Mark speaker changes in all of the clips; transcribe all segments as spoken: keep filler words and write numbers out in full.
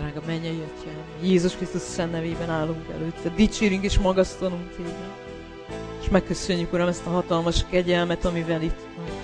Speaker 1: Drága mennyei Atyám, Jézus Krisztus szent nevében állunk előtte, dicsérünk és magasztalunk Téged. És megköszönjük, Uram, ezt a hatalmas kegyelmet, amivel itt vagy.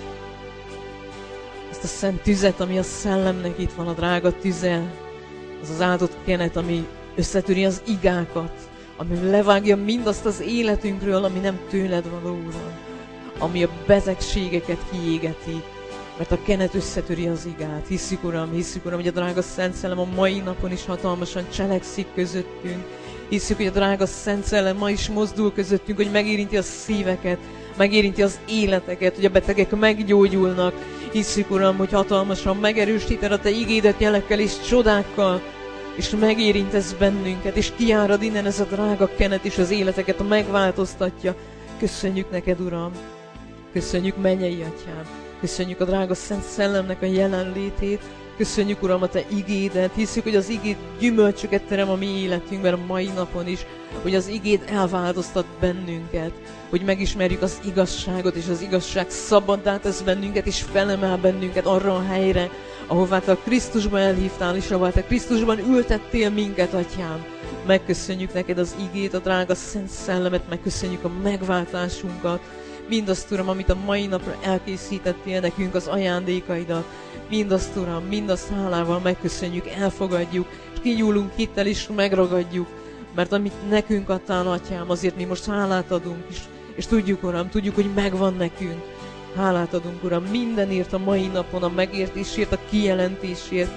Speaker 1: Ezt a szent tüzet, ami a szellemnek itt van, a drága tüze, az az áldott kenet, ami összetöri az igákat, ami levágja mindazt az életünkről, ami nem tőled való, Uram, ami a betegségeket kiégeti, mert a kenet összetöri az igát. Hisszük, Uram, hisszük, Uram, hogy a drága Szent Szellem a mai napon is hatalmasan cselekszik közöttünk. Hisszük, hogy a drága Szent Szellem ma is mozdul közöttünk, hogy megérinti a szíveket, megérinti az életeket, hogy a betegek meggyógyulnak. Hisszük, Uram, hogy hatalmasan megerősíted a Te igédet jelekkel és csodákkal, és megérintesz bennünket, és kiárad innen ez a drága kenet, és az életeket megváltoztatja. Köszönjük neked, Uram! Köszönjük, mennyei Atyám! Köszönjük a drága Szent Szellemnek a jelenlétét, köszönjük, Uram, a Te igédet, hiszük, hogy az igéd gyümölcsöket terem a mi életünkben a mai napon is, hogy az igéd elváltoztat bennünket, hogy megismerjük az igazságot, és az igazság szabaddá tesz bennünket, és felemel bennünket arra a helyre, ahová Te a Krisztusban elhívtál, és ahová Te Krisztusban ültettél minket, Atyám. Megköszönjük neked az igét, a drága Szent Szellemet, megköszönjük a megváltásunkat, mindazt, Uram, amit a mai napra elkészítettél nekünk, az ajándékaidat, mindazt, Uram, mindazt hálával megköszönjük, elfogadjuk, és kinyúlunk hittel is, megragadjuk, mert amit nekünk adtál, Atyám, azért mi most hálát adunk, és, és tudjuk, Uram, tudjuk, hogy megvan nekünk. Hálát adunk, Uram, mindenért a mai napon, a megértésért, a kijelentésért,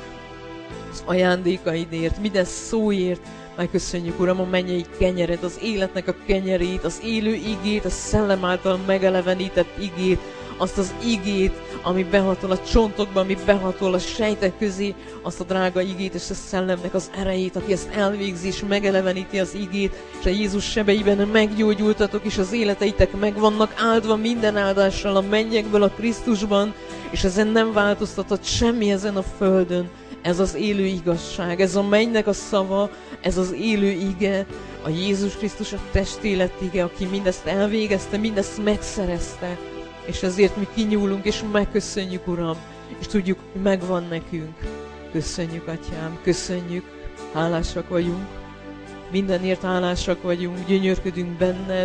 Speaker 1: az ajándékaidért, minden szóért. Megköszönjük, Uram, a mennyei kenyeret, az életnek a kenyerét, az élő igét, a szellem által megelevenített igét, azt az igét, ami behatol a csontokba, ami behatol a sejtek közé, azt a drága igét és a szellemnek az erejét, aki ezt elvégzi és megeleveníti az igét, és a Jézus sebeiben meggyógyultatok, és az életeitek meg vannak áldva minden áldással a mennyekből a Krisztusban, és ezen nem változtatott semmi ezen a földön. Ez az élő igazság, ez a mennynek a szava, ez az élő ige, a Jézus Krisztus a testélet ige, aki mindezt elvégezte, mindezt megszerezte, és ezért mi kinyúlunk, és megköszönjük, Uram, és tudjuk, hogy megvan nekünk. Köszönjük, Atyám, köszönjük, hálásak vagyunk, mindenért hálásak vagyunk, gyönyörködünk benned,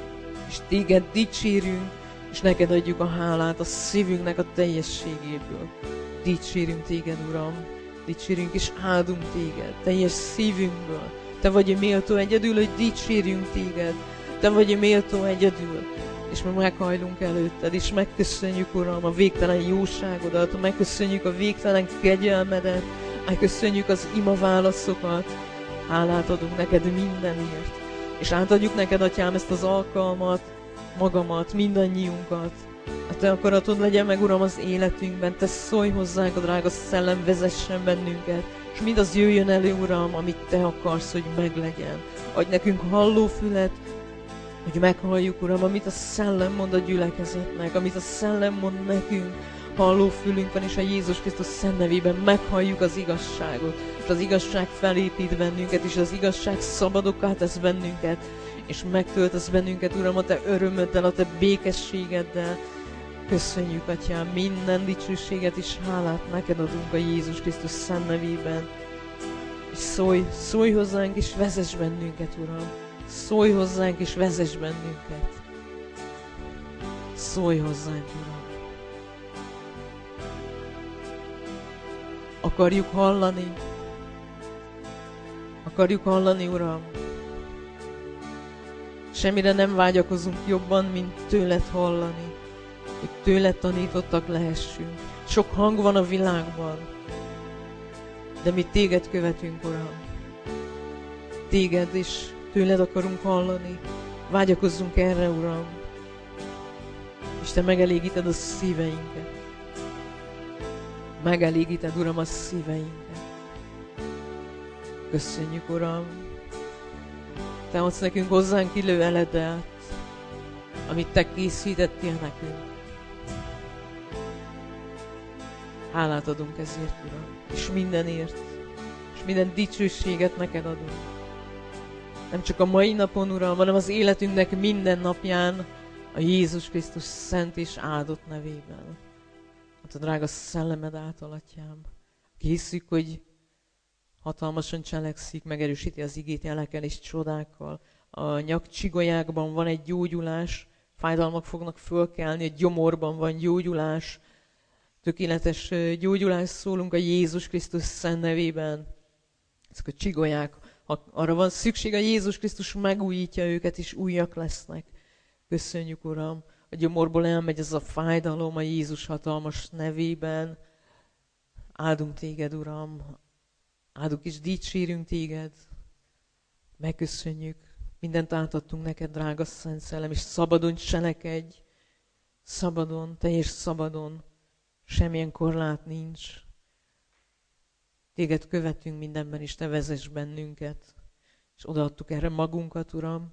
Speaker 1: és téged dicsérünk, és neked adjuk a hálát a szívünknek a teljességéből. Dicsérünk téged, Uram, dicsérünk és áldunk téged, teljes szívünkből. Te vagy méltó egyedül, hogy dicsérjünk téged. Te vagy méltó egyedül, és mi meghajlunk előtted, és megköszönjük, Uram, a végtelen jóságodat, megköszönjük a végtelen kegyelmedet, megköszönjük az ima válaszokat. Hálát adunk neked mindenért, és átadjuk neked, Atyám, ezt az alkalmat, magamat, mindannyiunkat. A Te akaratod legyen meg, Uram, az életünkben, Te szólj hozzánk, a drága szellem vezessen bennünket, és mindaz jöjjön elő, Uram, amit Te akarsz, hogy meglegyen. Adj nekünk hallófület, hogy meghalljuk, Uram, amit a szellem mond a gyülekezetnek, amit a szellem mond nekünk. Hallófülünk van, és a Jézus Krisztus szent nevében meghalljuk az igazságot, és az igazság felépít bennünket, és az igazság szabadokká tesz bennünket, és megtöltesz bennünket, Uram, a Te örömöddel, a Te békességeddel. Köszönjük, Atyám, minden dicsőséget és hálát neked adunk a Jézus Krisztus szent nevében. És szólj, szólj hozzánk, és vezess bennünket, Uram. Szólj hozzánk, és vezess bennünket. Szólj hozzánk, Uram. Akarjuk hallani. Akarjuk hallani, Uram. Semmire nem vágyakozunk jobban, mint tőled hallani, hogy tőled tanítottak lehessünk. Sok hang van a világban, de mi téged követünk, Uram. Téged is tőled akarunk hallani. Vágyakozzunk erre, Uram. És Te megelégíted a szíveinket. Megelégíted, Uram, a szíveinket. Köszönjük, Uram. Te adsz nekünk hozzánk illő eledelt, amit Te készítettél nekünk. Hálát adunk ezért, Uram, és mindenért, és minden dicsőséget neked adunk. Nem csak a mai napon, Uram, hanem az életünknek minden napján, a Jézus Krisztus szent és áldott nevében. Hát a drága szellemed által, Atyám, hiszük, hogy hatalmasan cselekszik, megerősíti az igét jelekkel és csodákkal. A nyakcsigolyákban van egy gyógyulás, fájdalmak fognak fölkelni, a gyomorban van gyógyulás, tökéletes gyógyulás szólunk a Jézus Krisztus szent nevében. Ezek a csigolyák, ha arra van szükség, a Jézus Krisztus megújítja őket, és újak lesznek. Köszönjük, Uram, a gyomorból elmegy ez a fájdalom a Jézus hatalmas nevében. Áldunk téged, Uram, áldunk és dicsérünk téged. Megköszönjük, mindent átadtunk neked, drága Szent Szellem, és szabadon cselekedj, szabadon, teljes szabadon, semmilyen korlát nincs. Téged követünk mindenben, és te vezess bennünket. És odaadtuk erre magunkat, Uram.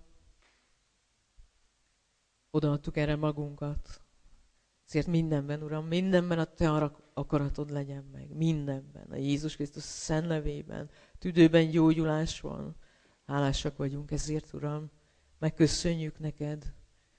Speaker 1: Odaadtuk erre magunkat. Ezért mindenben, Uram, mindenben a te akaratod legyen meg. Mindenben, a Jézus Krisztus szent nevében, tüdőben gyógyulás van. Hálásak vagyunk ezért, Uram. Megköszönjük neked.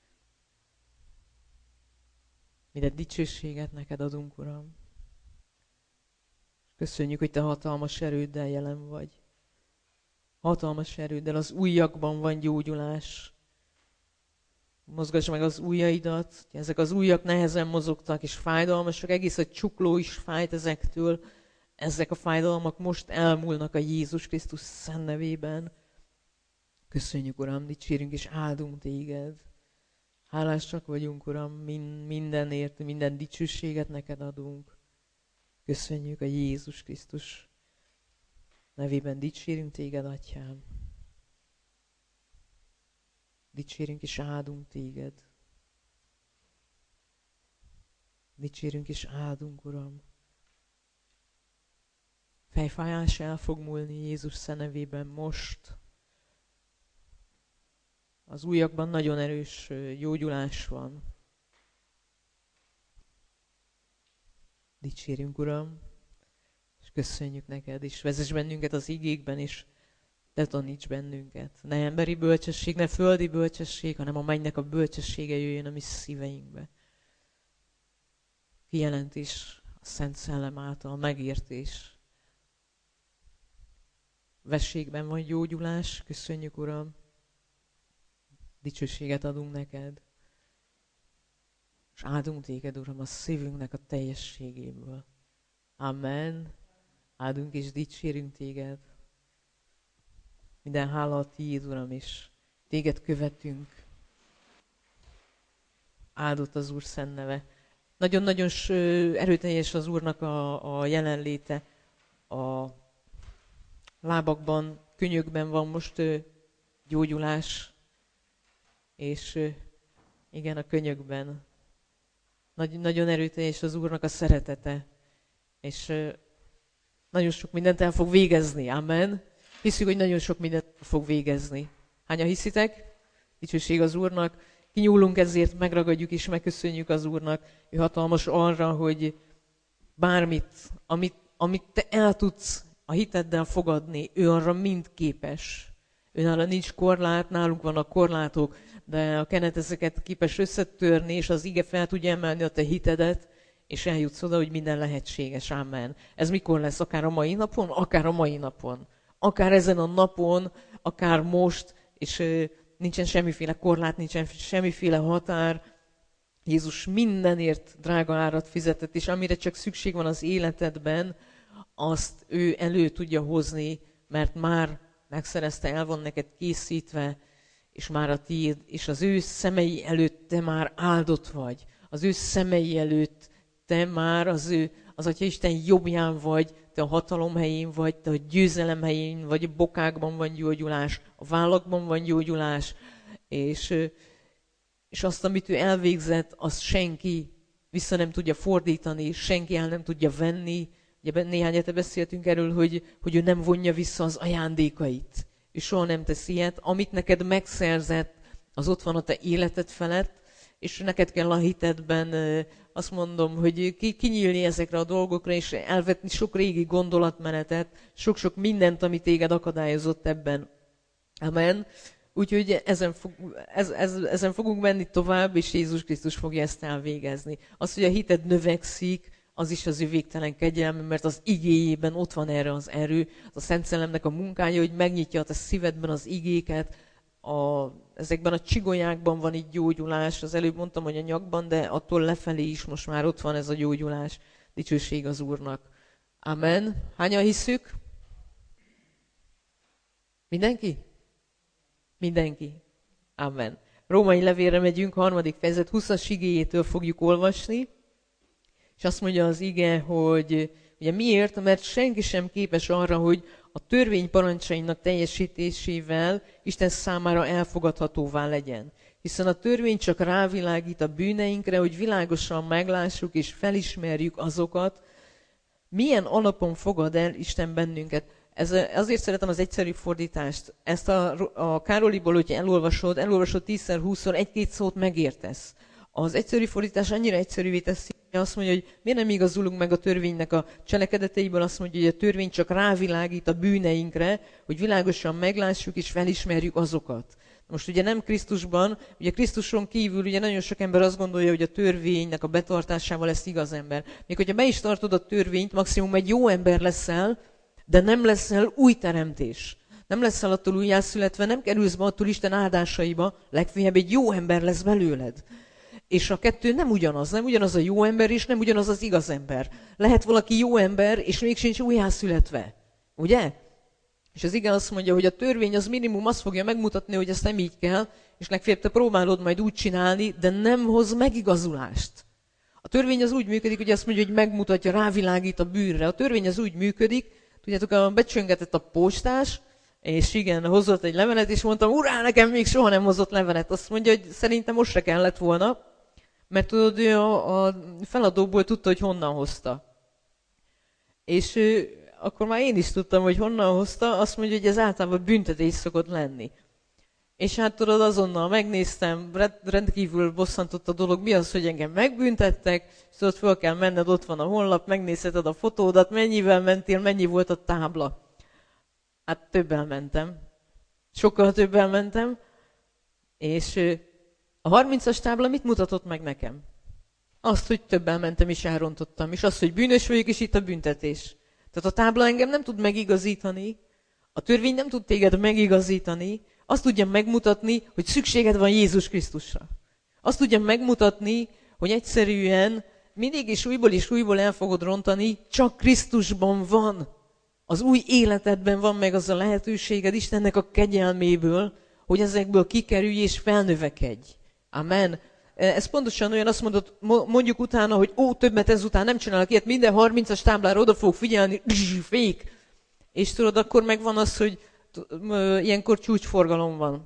Speaker 1: Minden dicsőséget neked adunk, Uram. Köszönjük, hogy te hatalmas erőddel jelen vagy. Hatalmas erőddel, az ujjakban van gyógyulás. Mozgass meg az ujjaidat, ezek az ujjak nehezen mozogtak, és fájdalmasak, egész a csukló is fájt ezektől. Ezek a fájdalmak most elmúlnak a Jézus Krisztus szent nevében. Köszönjük, Uram, dicsérünk és áldunk téged. Hálásak vagyunk, Uram, mindenért, minden dicsőséget neked adunk. Köszönjük a Jézus Krisztus nevében, dicsérünk téged, Atyám. Dicsérünk és áldunk téged. Dicsérünk és áldunk, Uram. Fejfájás el fog múlni Jézus szent nevében most. Az ujjakban nagyon erős gyógyulás van. Dicsérünk, Uram, és köszönjük neked, és vezess bennünket az igékben, és te taníts bennünket. Ne emberi bölcsesség, ne földi bölcsesség, hanem a mennynek a bölcsessége jöjjön a mi szíveinkbe. Kijelentés a Szent Szellem által, megértés. Vességben van gyógyulás, köszönjük, Uram. Dicsőséget adunk neked. És áldunk téged, Uram, a szívünknek a teljességéből. Amen. Áldunk és dicsérünk téged. Minden hála a tiéd, Uram, és téged követünk. Áldott az Úr szent neve. Nagyon-nagyon erőteljes az Úrnak a, a jelenléte. A lábakban, könyökben van most gyógyulás. És igen, a könyökben. Nagy, nagyon erőteljes az Úrnak a szeretete. És nagyon sok mindent el fog végezni. Amen. Hiszük, hogy nagyon sok mindent fog végezni. Hányan hiszitek? Dicsőség az Úrnak. Kinyúlunk ezért, megragadjuk és megköszönjük az Úrnak. Ő hatalmas arra, hogy bármit, amit, amit te el tudsz a hiteddel fogadni, ő arra mind képes. Őnála nincs korlát, nálunk vannak korlátok, de a kenet ezeket képes összetörni, és az ige fel tudja emelni a te hitedet, és eljutsz oda, hogy minden lehetséges. Amen. Ez mikor lesz? Akár a mai napon? Akár a mai napon. Akár ezen a napon, akár most, és nincsen semmiféle korlát, nincsen semmiféle határ. Jézus mindenért drága árat fizetett, és amire csak szükség van az életedben, azt ő elő tudja hozni, mert már megszerezte, el van neked készítve, és már a tiéd, és az ő szemei előtt te már áldott vagy. Az ő szemei előtt te már az ő, az Atya Isten jobbján vagy, te a hatalom helyén vagy, te a győzelem helyén vagy, a bokákban van gyógyulás, a vállakban van gyógyulás, és, és azt, amit ő elvégzett, azt senki vissza nem tudja fordítani, senki el nem tudja venni. Ugye néhány hete beszéltünk erről, hogy, hogy ő nem vonja vissza az ajándékait. Ő soha nem tesz ilyet. Amit neked megszerzett, az ott van a te életed felett, és neked kell a hitedben azt mondom, hogy kinyílni ezekre a dolgokra, és elvetni sok régi gondolatmenetet, sok-sok mindent, ami téged akadályozott ebben. Amen. Úgyhogy ezen, fog, ez, ez, ezen fogunk menni tovább, és Jézus Krisztus fogja ezt elvégezni. Az, hogy a hited növekszik, az is az ő végtelen kegyelme, mert az igéjében ott van erre az erő, az a Szent Szellemnek a munkája, hogy megnyitja a te szívedben az igéket, a, ezekben a csigolyákban van itt gyógyulás, az előbb mondtam, hogy a nyakban, de attól lefelé is most már ott van ez a gyógyulás, dicsőség az Úrnak. Amen. Hányan hisszük? Mindenki? Mindenki. Amen. Római levélre megyünk, harmadik fejezet, huszas igéjétől fogjuk olvasni, és azt mondja az ige, hogy ugye miért? Mert senki sem képes arra, hogy a törvény parancsainak teljesítésével Isten számára elfogadhatóvá legyen. Hiszen a törvény csak rávilágít a bűneinkre, hogy világosan meglássuk és felismerjük azokat, milyen alapon fogad el Isten bennünket. Ez, azért szeretem az egyszerű fordítást. Ezt a, a Károliból, hogyha elolvasod, elolvasod tízszer, húszszor, egy-két szót megértesz. Az egyszerű fordítás annyira egyszerűvé teszi, hogy azt mondja, hogy miért nem igazulunk meg a törvénynek a cselekedeteiből, azt mondja, hogy a törvény csak rávilágít a bűneinkre, hogy világosan meglássuk és felismerjük azokat. Most ugye nem Krisztusban, ugye Krisztuson kívül ugye nagyon sok ember azt gondolja, hogy a törvénynek a betartásával lesz igaz ember. Még hogyha be is tartod a törvényt, maximum egy jó ember leszel, de nem leszel új teremtés. Nem leszel attól újjászületve, nem kerülsz be attól Isten áldásaiba, legfeljebb egy jó ember lesz belőled. És a kettő nem ugyanaz, nem ugyanaz a jó ember, és nem ugyanaz az igaz ember. Lehet valaki jó ember, és még sincs újjászületve. Ugye? És az ige azt mondja, hogy a törvény az minimum azt fogja megmutatni, hogy ezt nem így kell, és legfeljebb te próbálod majd úgy csinálni, de nem hoz megigazulást. A törvény az úgy működik, hogy azt mondja, hogy megmutatja, rávilágít a bűnre. A törvény az úgy működik, tudjátok, becsöngetett a postás, és igen, hozott egy levelet, és mondtam, urá, nekem még soha nem hozott levelet. Azt mondja, hogy szerintem most se kellett volna, mert tudod, ő a, a feladóból tudta, hogy honnan hozta. És ő, akkor már én is tudtam, hogy honnan hozta, azt mondja, hogy ez általában büntetés szokott lenni. És hát tudod, azonnal megnéztem, rendkívül bosszantott a dolog, mi az, hogy engem megbüntettek, és tudod, föl kell menned, ott van a honlap, megnézheted a fotódat, mennyivel mentél, mennyi volt a tábla. Hát többel mentem. Sokkal többel mentem. És a harmincas tábla mit mutatott meg nekem? Azt, hogy többel mentem és elrontottam. És azt, hogy bűnös vagyok, és itt a büntetés. Tehát a tábla engem nem tud megigazítani. A törvény nem tud téged megigazítani. Azt tudja megmutatni, hogy szükséged van Jézus Krisztusra. Azt tudja megmutatni, hogy egyszerűen mindig és újból és újból el fogod rontani, csak Krisztusban van. Az új életedben van meg az a lehetőséged Istennek a kegyelméből, hogy ezekből kikerülj és felnövekedj. Amen. Ez pontosan olyan, azt mondod, mondjuk utána, hogy ó, többet ezután nem csinálok ilyet, minden harmincas táblára oda fogok figyelni, fék. És tudod, akkor megvan az, hogy ilyenkor csúcsforgalom van.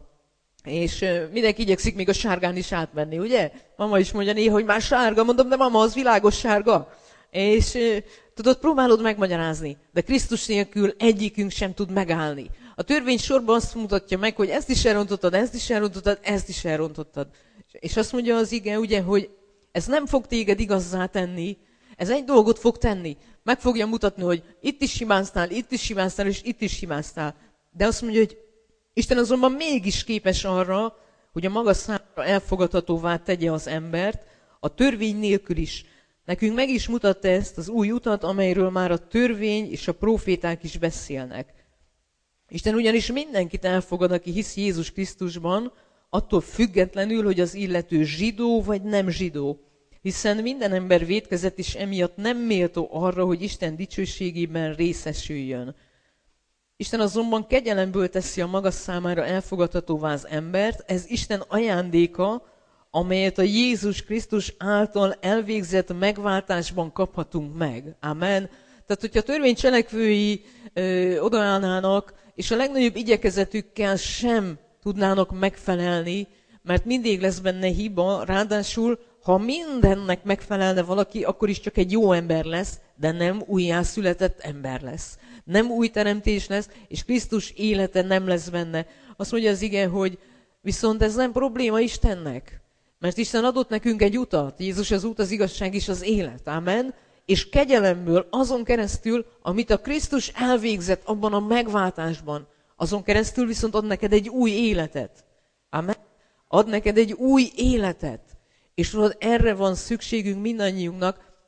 Speaker 1: És mindenki igyekszik még a sárgán is átmenni, ugye? Mama is mondja néha, hogy már sárga, mondom, de mama, az világos sárga. És tudod, próbálod megmagyarázni, de Krisztus nélkül egyikünk sem tud megállni. A törvény sorban azt mutatja meg, hogy ezt is elrontottad, ezt is elrontottad, ezt is elrontottad. És azt mondja az ige, ugye, hogy ez nem fog téged igazzá tenni, ez egy dolgot fog tenni. Meg fogja mutatni, hogy itt is hibáztál, itt is hibáztál, és itt is hibáztál. De azt mondja, hogy Isten azonban mégis képes arra, hogy a maga számára elfogadhatóvá tegye az embert, a törvény nélkül is. Nekünk meg is mutatta ezt az új utat, amelyről már a törvény és a próféták is beszélnek. Isten ugyanis mindenkit elfogad, aki hisz Jézus Krisztusban, attól függetlenül, hogy az illető zsidó vagy nem zsidó. Hiszen minden ember vétkezett, és emiatt nem méltó arra, hogy Isten dicsőségében részesüljön. Isten azonban kegyelemből teszi a maga számára elfogadhatóvá az embert, ez Isten ajándéka, amelyet a Jézus Krisztus által elvégzett megváltásban kaphatunk meg. Amen. Tehát, hogyha a törvény cselekvői ö, odaállnának, és a legnagyobb igyekezetükkel sem tudnának megfelelni, mert mindig lesz benne hiba, ráadásul, ha mindennek megfelelne valaki, akkor is csak egy jó ember lesz, de nem újjászületett ember lesz. Nem új teremtés lesz, és Krisztus élete nem lesz benne. Azt mondja az ige, hogy viszont ez nem probléma Istennek. Mert Isten adott nekünk egy utat. Jézus az út, az igazság és az élet. Amen. És kegyelemből azon keresztül, amit a Krisztus elvégzett abban a megváltásban, azon keresztül viszont ad neked egy új életet. Amen. Ad neked egy új életet. És tudod, erre van szükségünk mindannyiunknak,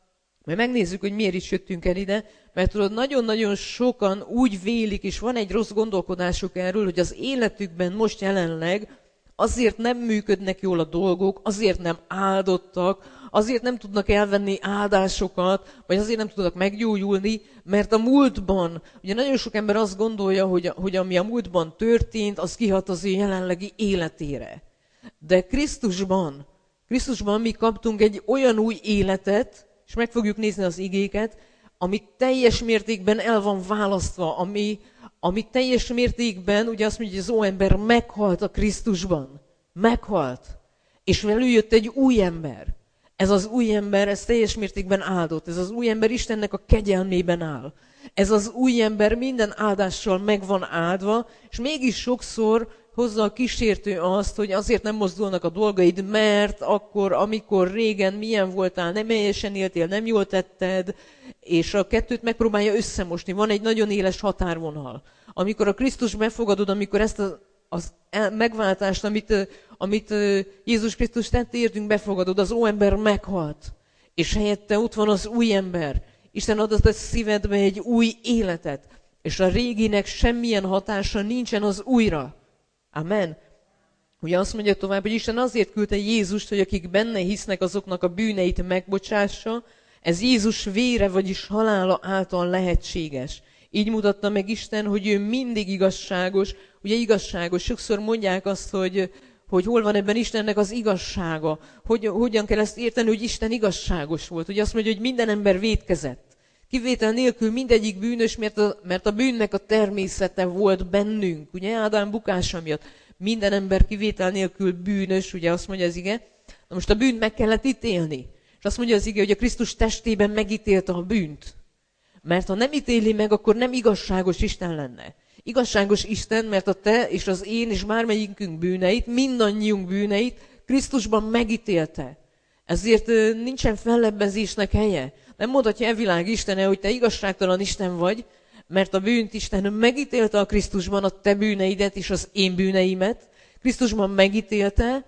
Speaker 1: Majd megnézzük, hogy miért is jöttünk el ide, mert tudod, nagyon-nagyon sokan úgy vélik, és van egy rossz gondolkodásuk erről, hogy az életükben most jelenleg azért nem működnek jól a dolgok, azért nem áldottak, azért nem tudnak elvenni áldásokat, vagy azért nem tudnak meggyógyulni, mert a múltban, ugye nagyon sok ember azt gondolja, hogy, hogy ami a múltban történt, az kihat az ő jelenlegi életére. De Krisztusban, Krisztusban mi kaptunk egy olyan új életet, és meg fogjuk nézni az igéket, ami teljes mértékben el van választva, ami, ami teljes mértékben, ugye azt mondja, hogy az óember meghalt a Krisztusban. Meghalt. És velő jött egy új ember. Ez az új ember, ez teljes mértékben áldott. Ez az új ember Istennek a kegyelmében áll. Ez az új ember minden áldással meg van áldva, és mégis sokszor hozza a kísértő azt, hogy azért nem mozdulnak a dolgaid, mert akkor, amikor régen milyen voltál, nem helyesen éltél, nem jól tetted, és a kettőt megpróbálja összemosni. Van egy nagyon éles határvonal. Amikor a Krisztus befogadod, amikor ezt a, az megváltást, amit, amit Jézus Krisztus tett értünk, befogadod, az óember meghalt. És helyette ott van az új ember. Isten adott a szívedbe egy új életet. És a réginek semmilyen hatása nincsen az újra. Amen. Ugye azt mondja tovább, hogy Isten azért küldte Jézust, hogy akik benne hisznek, azoknak a bűneit megbocsássa. Ez Jézus vére, vagyis halála által lehetséges. Így mutatta meg Isten, hogy ő mindig igazságos. Ugye igazságos, sokszor mondják azt, hogy, hogy hol van ebben Istennek az igazsága. Hogy, hogyan kell ezt érteni, hogy Isten igazságos volt. Ugye azt mondja, hogy minden ember vétkezett. Kivétel nélkül mindegyik bűnös, mert a, mert a bűnnek a természete volt bennünk. Ugye Ádám bukása miatt. Minden ember kivétel nélkül bűnös, ugye azt mondja az ige. Na most a bűnt meg kellett ítélni. És azt mondja az ige, hogy a Krisztus testében megítélte a bűnt. Mert ha nem ítéli meg, akkor nem igazságos Isten lenne. Igazságos Isten, mert a te és az én és bármelyikünk bűneit, mindannyiunk bűneit Krisztusban megítélte. Ezért nincsen fellebbezésnek helye. Nem mondhatja e világ Istene, hogy te igazságtalan Isten vagy, mert a bűnt Isten megítélte a Krisztusban, a te bűneidet és az én bűneimet. Krisztusban megítélte,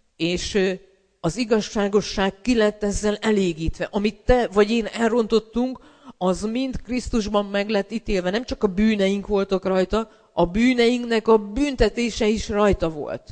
Speaker 1: és az igazságosság ki lett ezzel elégítve. Amit te vagy én elrontottunk, az mind Krisztusban meg lett ítélve. Nem csak a bűneink voltak rajta, a bűneinknek a büntetése is rajta volt.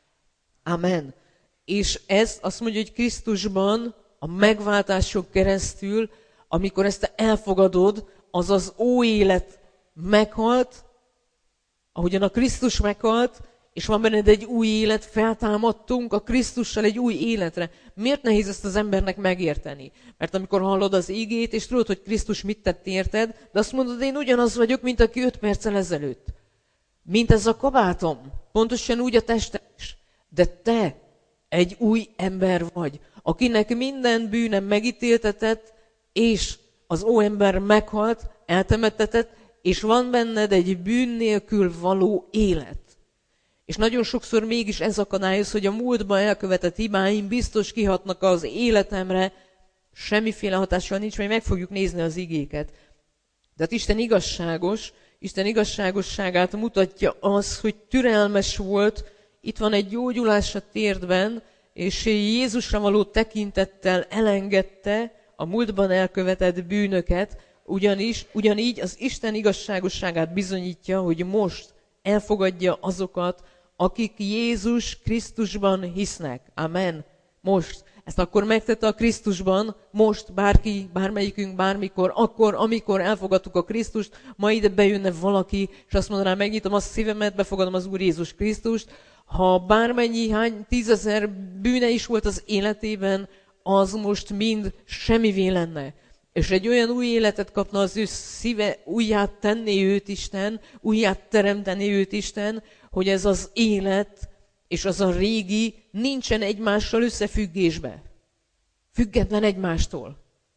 Speaker 1: Amen. És ez azt mondja, hogy Krisztusban a megváltáson keresztül, amikor ezt te elfogadod, az az új élet meghalt, ahogyan a Krisztus meghalt, és van benned egy új élet, feltámadtunk a Krisztussal egy új életre. Miért nehéz ezt az embernek megérteni? Mert amikor hallod az igét, és tudod, hogy Krisztus mit tett érted, de azt mondod, én ugyanaz vagyok, mint aki öt perccel ezelőtt. Mint ez a kabátom. Pontosan úgy a testem is. De te egy új ember vagy, akinek minden bűne megítéltetett, és az óember meghalt, eltemettetett, és van benned egy bűn nélkül való élet. És nagyon sokszor mégis ez akadályoz, hogy a múltban elkövetett hibáim biztos kihatnak az életemre, semmiféle hatással nincs, majd meg fogjuk nézni az igéket. De hát Isten igazságos, Isten igazságosságát mutatja az, hogy türelmes volt, itt van egy gyógyulás a térdben, és Jézusra való tekintettel elengedte a múltban elkövetett bűnöket, ugyanis, ugyanígy az Isten igazságosságát bizonyítja, hogy most elfogadja azokat, akik Jézus Krisztusban hisznek. Amen. Most. Ezt akkor megtette a Krisztusban, most bárki, bármelyikünk, bármikor, akkor, amikor elfogadtuk a Krisztust, ma ide bejönne valaki, és azt mondaná, megnyitom a szívemet, befogadom az Úr Jézus Krisztust. Ha bármennyi, hány tízezer bűne is volt az életében, az most mind semmivé lenne. És egy olyan új életet kapna az ő szíve, újját tenni őt Isten, újját teremteni őt Isten, hogy ez az élet és az a régi nincsen egymással összefüggésbe. Független egymástól.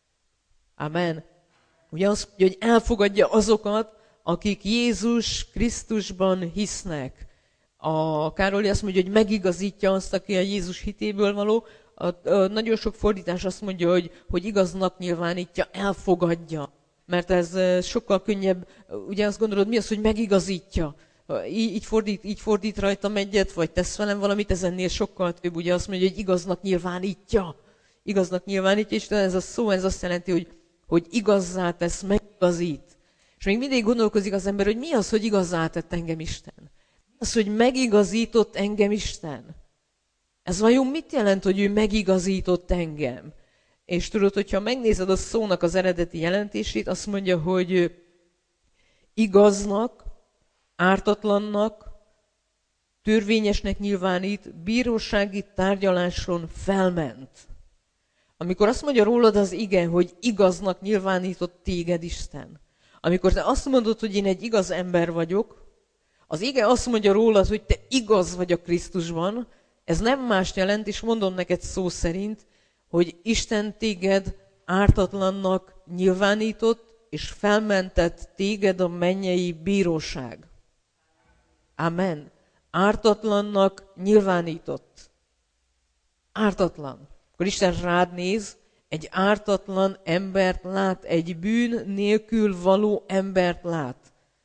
Speaker 1: Amen. Ugye azt mondja, hogy elfogadja azokat, akik Jézus Krisztusban hisznek. A Károli azt mondja, hogy megigazítja azt, aki a Jézus hitéből való. A, a, nagyon sok fordítás azt mondja, hogy, hogy igaznak nyilvánítja, elfogadja. Mert ez sokkal könnyebb, ugye azt gondolod, mi az, hogy megigazítja? Így, így, fordít, így fordít rajtam egyet, vagy tesz velem valamit, ez ennél sokkal több. Ugye azt mondja, hogy igaznak nyilvánítja. igaznak nyilvánítja Isten, ez a szó, ez azt jelenti, hogy, hogy igazzá tesz, megigazít. És még mindig gondolkozik az ember, hogy mi az, hogy igazzá tett engem Isten? Mi az, hogy megigazított engem Isten? Ez vajon mit jelent, hogy ő megigazított engem? És tudod, hogyha megnézed a szónak az eredeti jelentését, azt mondja, hogy igaznak, ártatlannak, törvényesnek nyilvánít, bírósági tárgyaláson felment. Amikor azt mondja rólad az ige, hogy igaznak nyilvánított téged Isten, amikor te azt mondod, hogy én egy igaz ember vagyok, az ige azt mondja rólad, hogy te igaz vagy a Krisztusban, ez nem más jelent, és mondom neked szó szerint, hogy Isten téged ártatlannak nyilvánított, és felmentett téged a mennyei bíróság. Amen. Ártatlannak nyilvánított. Ártatlan. Akkor Isten rád néz, egy ártatlan embert lát, egy bűn nélkül való embert lát.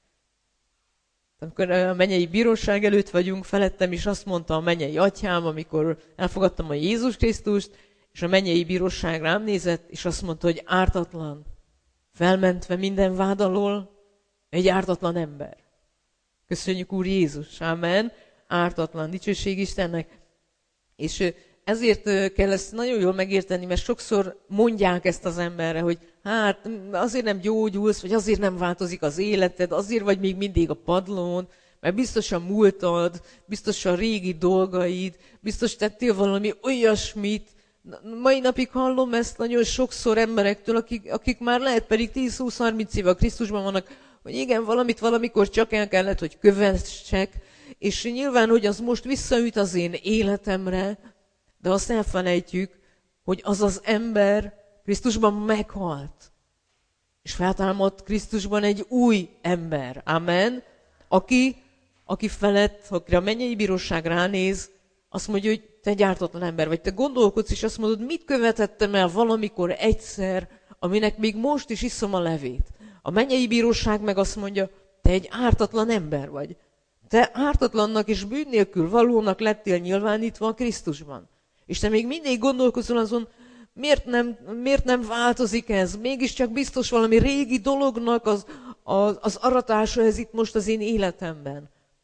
Speaker 1: Amikor a mennyei bíróság előtt vagyunk, felettem is azt mondta a mennyei atyám, amikor elfogadtam a Jézus Krisztust, és a mennyei bíróság rám nézett, és azt mondta, hogy ártatlan, felmentve minden vád alól, egy ártatlan ember. Köszönjük Úr Jézus, amen, ártatlan, dicsőség Istennek. És ezért kell ezt nagyon jól megérteni, mert sokszor mondják ezt az emberre, hogy hát azért nem gyógyulsz, vagy azért nem változik az életed, azért vagy még mindig a padlón, mert biztos a múltad, biztos a régi dolgaid, biztos tettél valami olyasmit. Mai napig hallom ezt nagyon sokszor emberektől, akik, akik már lehet pedig tíz-húsz-harminc éve a Krisztusban vannak, hogy igen, valamit valamikor csak el kellett, hogy kövessek, és nyilván, hogy az most visszaüt az én életemre, de azt elfelejtjük, hogy az az ember Krisztusban meghalt. És feltámadt Krisztusban egy új ember. Amen. Aki, aki felett, akire a mennyei bíróság ránéz, azt mondja, hogy te egy ártatlan ember vagy. Te gondolkodsz, és azt mondod, mit követettem el valamikor egyszer, aminek még most is iszom a levét. A mennyei bíróság meg azt mondja, te egy ártatlan ember vagy. Te ártatlannak és bűn nélkül valónak lettél nyilvánítva a Krisztusban. És te még mindig gondolkozol azon, miért nem, miért nem változik ez? Mégiscsak biztos valami régi dolognak az, az, az aratása ez itt most az én életemben.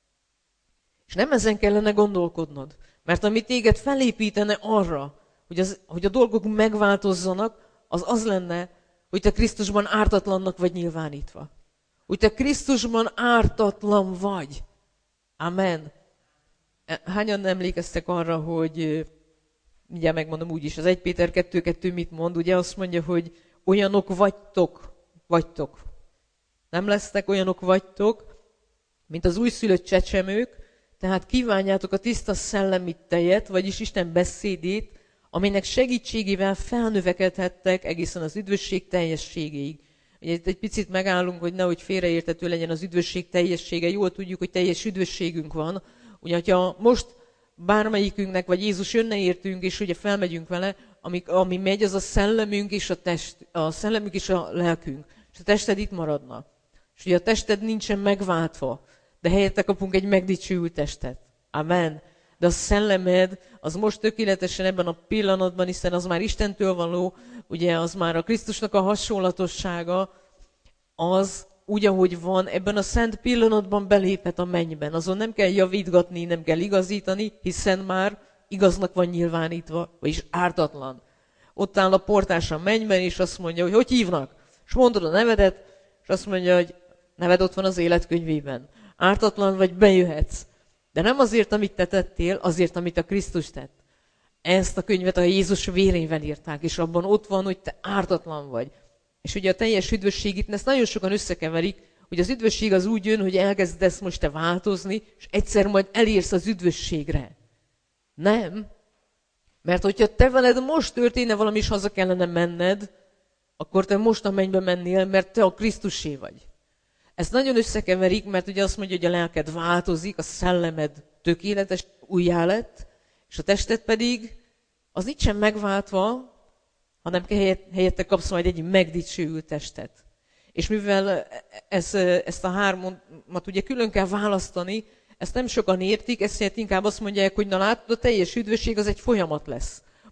Speaker 1: És nem ezen kellene gondolkodnod. Mert ami téged felépítene arra, hogy, az, hogy a dolgok megváltozzanak, az az lenne, hogy te Krisztusban ártatlannak vagy nyilvánítva. Hogy te Krisztusban ártatlan vagy. Amen. Hányan emlékeztek arra, hogy mindjárt megmondom úgyis, az egy Péter kettő kettő mit mond? Ugye azt mondja, hogy olyanok vagytok, vagytok. Nem lesztek, olyanok vagytok, mint az újszülött csecsemők, tehát kívánjátok a tiszta szellemi tejet, vagyis Isten beszédét, aminek segítségével felnövekedhettek egészen az üdvösség teljességéig. Ugye itt egy picit megállunk, hogy nehogy félreérthető legyen az üdvösség teljessége. Jól tudjuk, hogy teljes üdvösségünk van. Ugye, ha most bármelyikünknek, vagy Jézus jönne értünk, és ugye felmegyünk vele, ami, ami megy, az a szellemünk és a test, a szellemünk és a lelkünk. És a tested itt maradna. És ugye a tested nincsen megváltva, de helyette kapunk egy megdicsőült testet. Amen. De a szellemed, az most tökéletesen ebben a pillanatban, hiszen az már Istentől való, ugye az már a Krisztusnak a hasonlatossága, az úgy, ahogy van, ebben a szent pillanatban beléphet a mennyben. Azon nem kell javítgatni, nem kell igazítani, hiszen már igaznak van nyilvánítva, vagyis ártatlan. Ott áll a portás a mennyben, és azt mondja, hogy hogy hívnak? És mondod a nevedet, és azt mondja, hogy neved ott van az életkönyvében. Ártatlan vagy, bejöhetsz. De nem azért, amit te tettél, azért, amit a Krisztus tett. Ezt a könyvet a Jézus vérével írták, és abban ott van, hogy te ártatlan vagy. És ugye a teljes üdvösség itt, ezt nagyon sokan összekeverik, hogy az üdvösség az úgy jön, hogy elkezdesz most te változni, és egyszer majd elérsz az üdvösségre. Nem. Mert hogyha te veled most történne valami, és haza kellene menned, akkor te most a mennybe mennél, mert te a Krisztusé vagy. Ezt nagyon összekeverik, mert ugye azt mondja, hogy a lelked változik, a szellemed tökéletes, újjá lett, és a tested pedig az nincsen megváltva, hanem helyette kapsz majd egy megdicsőült testet. És mivel ez, ezt a hármat ugye külön kell választani, ezt nem sokan értik, ezért inkább azt mondják, hogy na látod, a teljes üdvösség az egy folyamat lesz.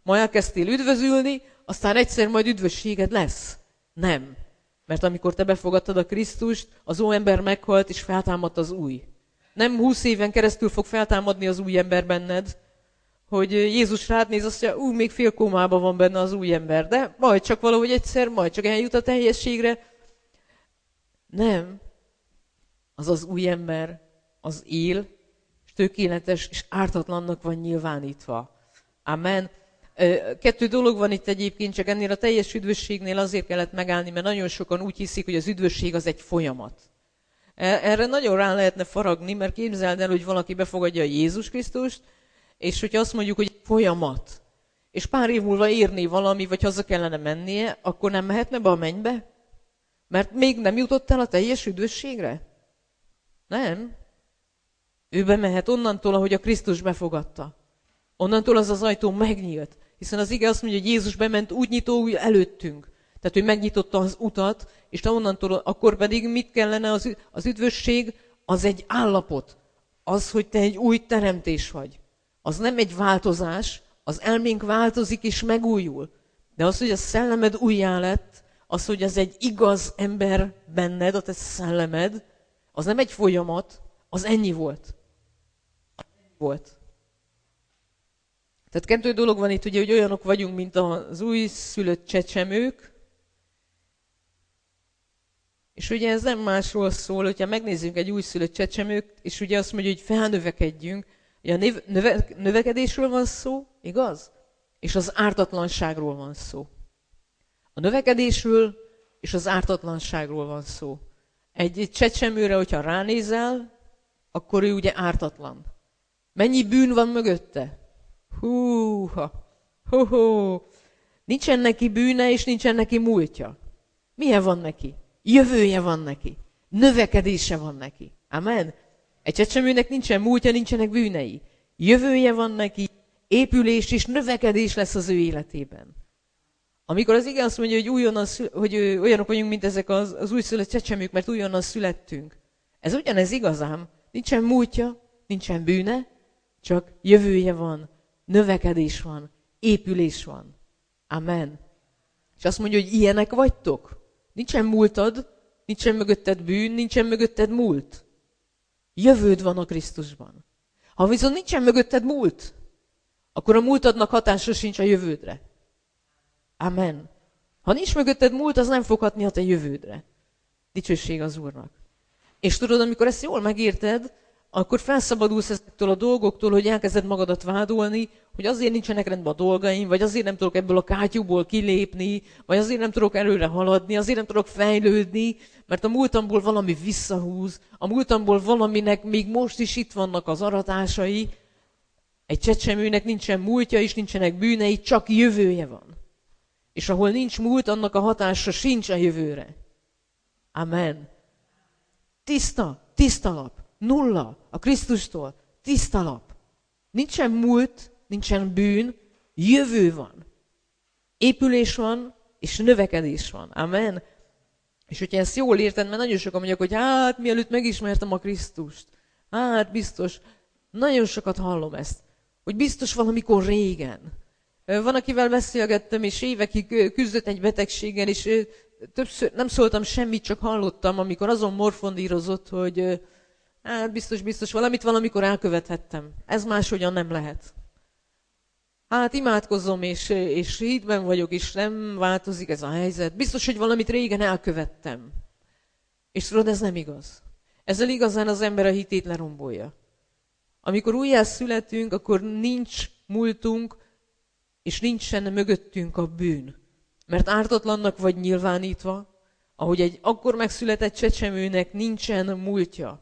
Speaker 1: Ma elkezdtél üdvözülni, aztán egyszer majd üdvösséged lesz. Nem. Mert amikor te befogadtad a Krisztust, az óember meghalt, és feltámadt az új. Nem húsz éven keresztül fog feltámadni az új ember benned, hogy Jézus rád néz, azt mondja, ú, még fél kómában van benne az új ember, de majd csak valahogy egyszer, majd csak eljut a teljességre. Nem. Az az új ember, az él, és tökéletes, és ártatlannak van nyilvánítva. Amen. Kettő dolog van itt egyébként, csak ennél a teljes üdvösségnél azért kellett megállni, mert nagyon sokan úgy hiszik, hogy az üdvösség az egy folyamat. Erre nagyon rá lehetne faragni, mert képzeld el, hogy valaki befogadja Jézus Krisztust, és hogyha azt mondjuk, hogy folyamat, és pár év múlva érné valami, vagy haza kellene mennie, akkor nem mehetne be a mennybe? Mert még nem jutott el a teljes üdvösségre? Nem. Ő bemehet onnantól, ahogy a Krisztus befogadta. Onnantól az az ajtó megnyílt. Hiszen az ige azt mondja, hogy Jézus bement útnyitó előttünk. Tehát ő megnyitotta az utat, és te onnantól, akkor pedig mit kellene az, az üdvösség? Az egy állapot. Az, hogy te egy új teremtés vagy. Az nem egy változás, az elménk változik és megújul. De az, hogy a szellemed újjá lett, az, hogy az egy igaz ember benned, a te szellemed, az nem egy folyamat, az ennyi volt. Az ennyi volt. Tehát kettő dolog van itt, ugye, hogy olyanok vagyunk, mint az újszülött csecsemők, és ugye ez nem másról szól, hogyha megnézzünk egy újszülött csecsemőt, és ugye azt mondja, hogy felnövekedjünk, ugye a növe, növe, növekedésről van szó, igaz? És az ártatlanságról van szó. A növekedésről és az ártatlanságról van szó. Egy, egy csecsemőre, hogyha ránézel, akkor ő ugye ártatlan. Mennyi bűn van mögötte? Húha, ho-ho. Nincsen neki bűne, és nincsen neki múltja. Milyen van neki? Jövője van neki. Növekedése van neki. Amen. Egy csecsemőnek nincsen múltja, nincsenek bűnei. Jövője van neki, épülés és növekedés lesz az ő életében. Amikor az ige azt mondja, hogy, újonnan, hogy olyanok vagyunk, mint ezek az, az újszülött csecsemők, mert újonnan születtünk. Ez ugyanez igazán. Nincsen múltja, nincsen bűne, csak jövője van, növekedés van, épülés van. Amen. És azt mondja, hogy ilyenek vagytok. Nincsen múltad, nincsen mögötted bűn, nincsen mögötted múlt. Jövőd van a Krisztusban. Ha viszont nincsen mögötted múlt, akkor a múltadnak hatása sincs a jövődre. Amen. Ha nincs mögötted múlt, az nem fog hatni a te jövődre. Dicsőség az Úrnak. És tudod, amikor ezt jól megérted, akkor felszabadulsz ezektől a dolgoktól, hogy elkezded magadat vádolni, hogy azért nincsenek rendben a dolgaim, vagy azért nem tudok ebből a kátyúból kilépni, vagy azért nem tudok előre haladni, azért nem tudok fejlődni, mert a múltamból valami visszahúz, a múltamból valaminek még most is itt vannak az aratásai. Egy csecsemőnek nincsen múltja és nincsenek bűnei, csak jövője van. És ahol nincs múlt, annak a hatása sincs a jövőre. Amen. Tiszta, tiszta lap. Nulla a Krisztustól. Tiszta lap. Nincsen múlt, nincsen bűn, jövő van. Épülés van, és növekedés van. Amen. És hogyha ezt jól érted, mert nagyon sokan mondják, hogy hát mielőtt megismertem a Krisztust, hát biztos, nagyon sokat hallom ezt, hogy biztos valamikor régen. Van, akivel beszélgettem, és évekig küzdött egy betegséggel, és többször nem szóltam semmit, csak hallottam, amikor azon morfondírozott, hogy hát biztos, biztos valamit valamikor elkövethettem. Ez máshogyan nem lehet. Hát imádkozom, és, és hitben vagyok, és nem változik ez a helyzet. Biztos, hogy valamit régen elkövettem. És tudod, ez nem igaz. Ezzel igazán az ember a hitét lerombolja. Amikor újjá születünk, akkor nincs múltunk, és nincsen mögöttünk a bűn. Mert ártatlannak vagy nyilvánítva, ahogy egy akkor megszületett csecsemőnek nincsen múltja.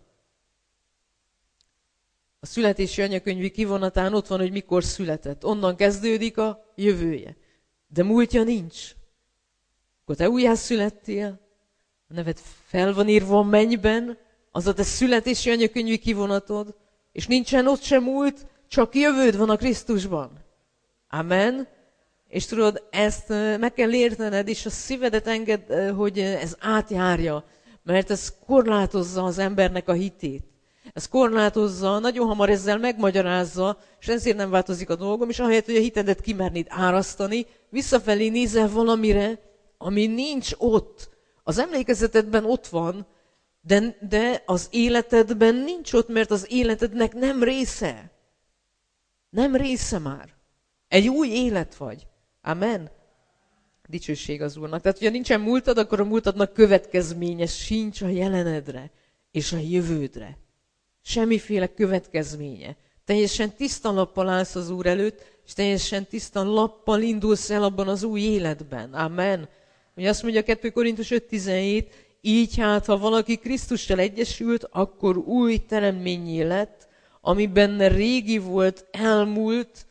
Speaker 1: A születési anyakönyvi kivonatán ott van, hogy mikor született. Onnan kezdődik a jövője. De múltja nincs. Akkor te újjászülettél, a neved fel van írva a mennyben, az a te születési anyakönyvi kivonatod, és nincsen ott sem múlt, csak jövőd van a Krisztusban. Amen. És tudod, ezt meg kell értened, és a szívedet enged, hogy ez átjárja, mert ez korlátozza az embernek a hitét. Ez korlátozza, nagyon hamar ezzel megmagyarázza, és ezért nem változik a dolgom, és ahelyett, hogy a hitedet kimernéd árasztani, visszafelé nézel valamire, ami nincs ott. Az emlékezetedben ott van, de, de az életedben nincs ott, mert az életednek nem része. Nem része már. Egy új élet vagy. Amen. Dicsőség az Úrnak. Tehát, hogyha nincsen múltad, akkor a múltadnak következménye sincs a jelenedre és a jövődre. Semmiféle következménye. Teljesen tiszta lappal állsz az Úr előtt, és teljesen tiszta lappal indulsz el abban az új életben. Amen. Ugye azt mondja a kettő Korintus öt tizenhét, így hát, ha valaki Krisztussal egyesült, akkor új teremtménnyé lett, ami benne régi volt, elmúlt.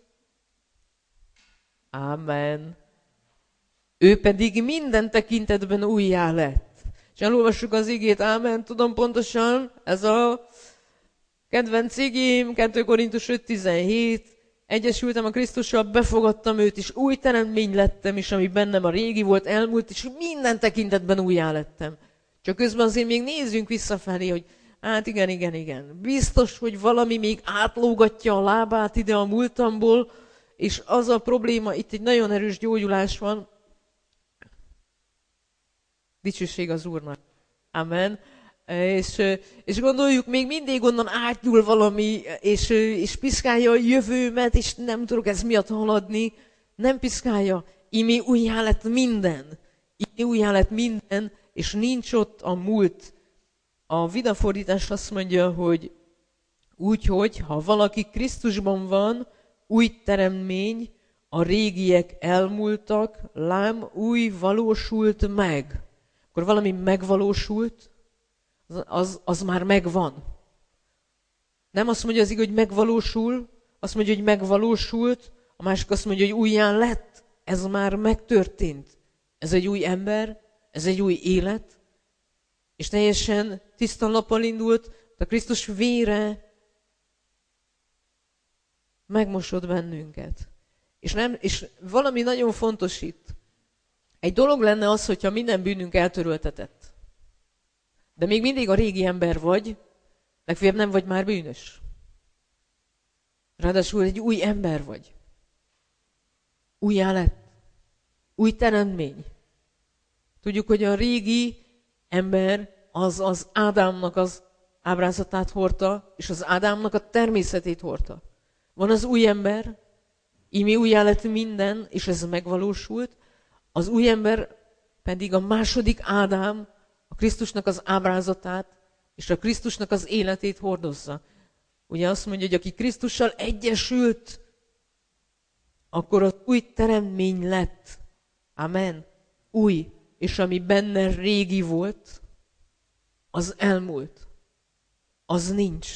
Speaker 1: Amen. Ő pedig minden tekintetben újjá lett. És elolvassuk az igét, amen, tudom pontosan, ez a kedvenc igém, kettő Korintus öt tizenhét, egyesültem a Krisztussal, befogadtam őt, és új teremtmény lettem, és ami bennem a régi volt, elmúlt, és minden tekintetben újjá lettem. Csak közben azért még nézzünk visszafelé, hogy hát igen, igen, igen. Biztos, hogy valami még átlógatja a lábát ide a múltamból, és az a probléma, itt egy nagyon erős gyógyulás van. Dicsőség az Úrnak. Amen. És, és gondoljuk, még mindig onnan átnyúl valami, és, és piszkálja a jövőmet, és nem tudok ez miatt haladni. Nem piszkálja. Imi újjá lett minden. Imi újjá lett minden, és nincs ott a múlt. A vidafordítás azt mondja, hogy úgy, hogy ha valaki Krisztusban van, új teremtmény, a régiek elmúltak, lám új valósult meg. Akkor valami megvalósult, az, az, az már megvan. Nem azt mondja az igaz, hogy megvalósul, azt mondja, hogy megvalósult, a másik azt mondja, hogy újján lett. Ez már megtörtént. Ez egy új ember, ez egy új élet, és teljesen tiszta lappal indult, de Krisztus vére megmosod bennünket. És, nem, és valami nagyon fontos itt. Egy dolog lenne az, hogyha minden bűnünk eltöröltetett. De még mindig a régi ember vagy, legfeljebb nem vagy már bűnös. Ráadásul egy új ember vagy. Újjá lett. Új teremtmény. Tudjuk, hogy a régi ember az az Ádámnak az ábrázatát hordta, és az Ádámnak a természetét hordta. Van az új ember, imi újjá lett minden, és ez megvalósult. Az új ember pedig a második Ádám, a Krisztusnak az ábrázatát, és a Krisztusnak az életét hordozza. Ugye azt mondja, hogy aki Krisztussal egyesült, akkor az új teremtmény lett. Amen. Új. És ami benne régi volt, az elmúlt. Az nincs.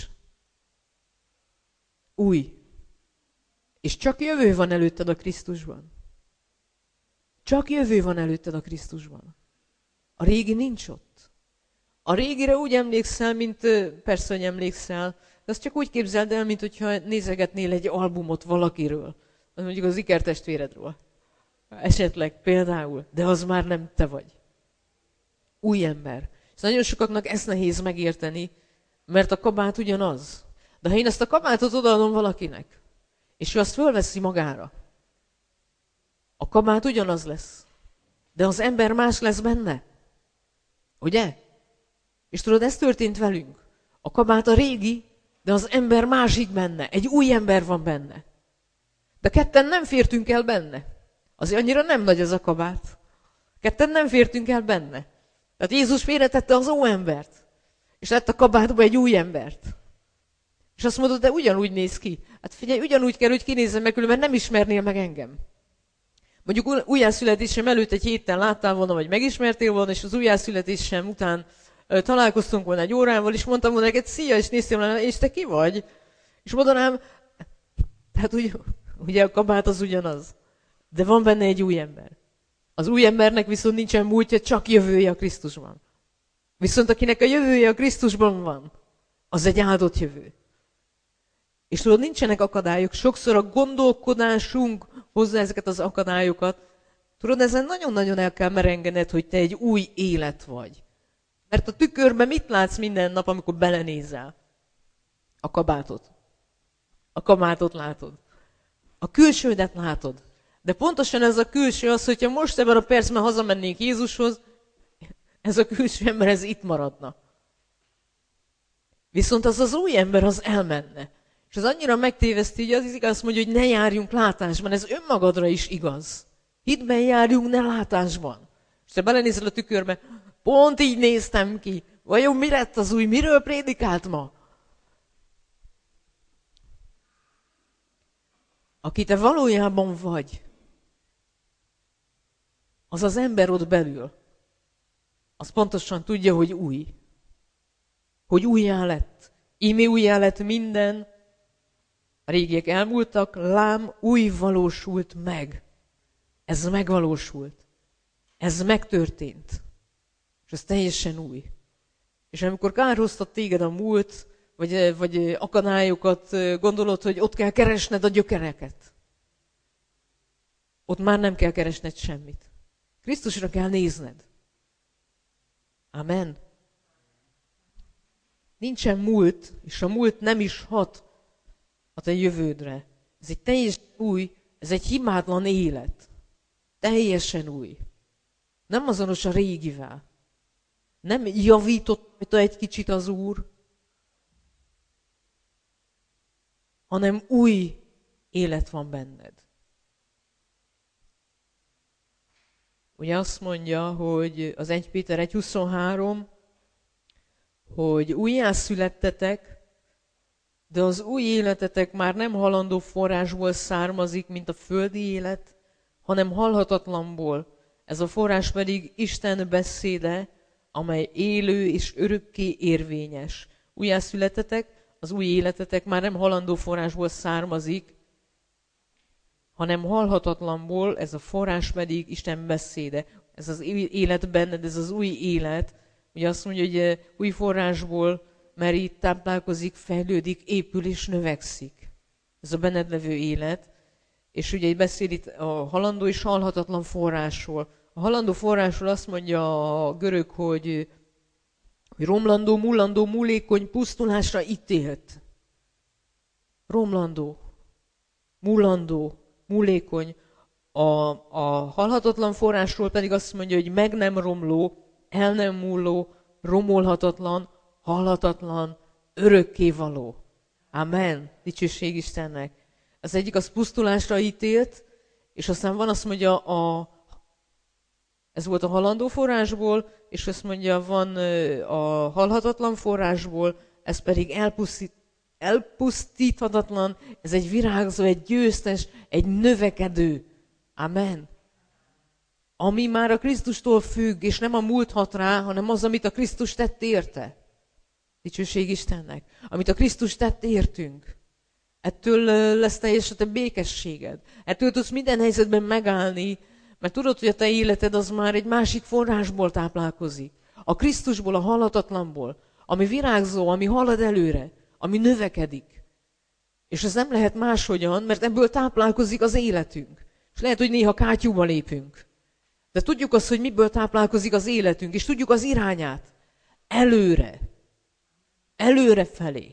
Speaker 1: Új. És csak jövő van előtted a Krisztusban. Csak jövő van előtted a Krisztusban. A régi nincs ott. A régire úgy emlékszel, mint persze, hogy emlékszel, de azt csak úgy képzeld el, mint hogyha nézegetnél egy albumot valakiről. Mondjuk az ikertestvéredről. Esetleg például, de az már nem te vagy. Új ember. És nagyon sokaknak ezt nehéz megérteni, mert a kabát ugyanaz. De ha én ezt a kabátot odaadom valakinek, és ő azt fölveszi magára, a kabát ugyanaz lesz. De az ember más lesz benne. Ugye? És tudod, ez történt velünk. A kabát a régi, de az ember másik benne. Egy új ember van benne. De ketten nem fértünk el benne. Azért annyira nem nagy ez a kabát. Ketten nem fértünk el benne. Tehát Jézus félretette az óembert. És lett a kabátba egy új embert. És azt mondod, de ugyanúgy néz ki. Hát figyelj, ugyanúgy kell, hogy kinézzem meg, különben nem ismernél meg engem. Mondjuk újjászületésem előtt egy héttel láttál volna, vagy megismertél volna, és az újjászületésem után ö, találkoztunk volna egy órával, és mondtam volna neked, szia, és néztél volna, és te ki vagy? És mondanám, hát ugye, ugye a kabát az ugyanaz, de van benne egy új ember. Az új embernek viszont nincsen múltja, csak jövője a Krisztusban. Viszont akinek a jövője a Krisztusban van, az egy áldott jövő. És tudod, nincsenek akadályok. Sokszor a gondolkodásunk hozza ezeket az akadályokat. Tudod, ezen nagyon-nagyon el kell merengened, hogy te egy új élet vagy. Mert a tükörben mit látsz minden nap, amikor belenézel? A kabátot. A kabátot látod. A külsődet látod. De pontosan ez a külső az, hogyha most ebben a percben hazamennénk Jézushoz, ez a külső ember ez itt maradna. Viszont az az új ember az elmenne. És az annyira megtéveszti, hogy az igaz, azt mondja, hogy ne járjunk látásban. Ez önmagadra is igaz. Hitben járjunk, ne látásban. És te belenézel a tükörbe, pont így néztem ki. Vajon mi lett az új? Miről prédikált ma? Aki te valójában vagy, az az ember ott belül, az pontosan tudja, hogy új. Hogy újjá lett. Ímé újjá lett minden. A régiek elmúltak, lám új valósult meg. Ez megvalósult. Ez megtörtént. És ez teljesen új. És amikor kárhoztat téged a múlt, vagy, vagy akadályokat, gondolod, hogy ott kell keresned a gyökereket. Ott már nem kell keresned semmit. Krisztusra kell nézned. Amen. Nincsen múlt, és a múlt nem is hat a te jövődre. Ez egy teljesen új, ez egy hibátlan élet. Teljesen új. Nem azonos a régivel. Nem javított rajta egy kicsit az Úr, hanem új élet van benned. Ugye azt mondja, hogy az első Péter egy huszonhárom, hogy újjászülettetek, de az új életetek már nem halandó forrásból származik, mint a földi élet, hanem halhatatlanból. Ez a forrás pedig Isten beszéde, amely élő és örökké érvényes. Újjászülettetek, az új életetek már nem halandó forrásból származik, hanem halhatatlanból, ez a forrás pedig Isten beszéde. Ez az élet benned, ez az új élet. Ugye azt mondja, hogy új forrásból merít, táplálkozik, fejlődik, épül és növekszik. Ez a benned levő élet. És ugye egy beszél itt a halandó és halhatatlan forrásról. A halandó forrásról azt mondja a görög, hogy, hogy romlandó, mullandó, múlékony, pusztulásra ítélt. Romlandó, mullandó, múlékony. A, a halhatatlan forrásról pedig azt mondja, hogy meg nem romló, el nem múló, romolhatatlan, halhatatlan, örökkévaló. Amen. Dicsőség Istennek. Az egyik az pusztulásra ítélt, és aztán van azt mondja, a, ez volt a halandó forrásból, és azt mondja, van a halhatatlan forrásból, ez pedig elpusztít, elpusztíthatatlan, ez egy virágzó, egy győztes, egy növekedő. Amen. Ami már a Krisztustól függ, és nem a múlt hat rá, hanem az, amit a Krisztus tett érte. Dicsőség Istennek. Amit a Krisztus tett értünk. Ettől lesz teljes a te békességed. Ettől tudsz minden helyzetben megállni, mert tudod, hogy a te életed az már egy másik forrásból táplálkozik. A Krisztusból, a halhatatlanból, ami virágzó, ami halad előre, ami növekedik. És ez nem lehet máshogyan, mert ebből táplálkozik az életünk. És lehet, hogy néha kátyúba lépünk. De tudjuk azt, hogy miből táplálkozik az életünk, és tudjuk az irányát. Előre. Előre felé.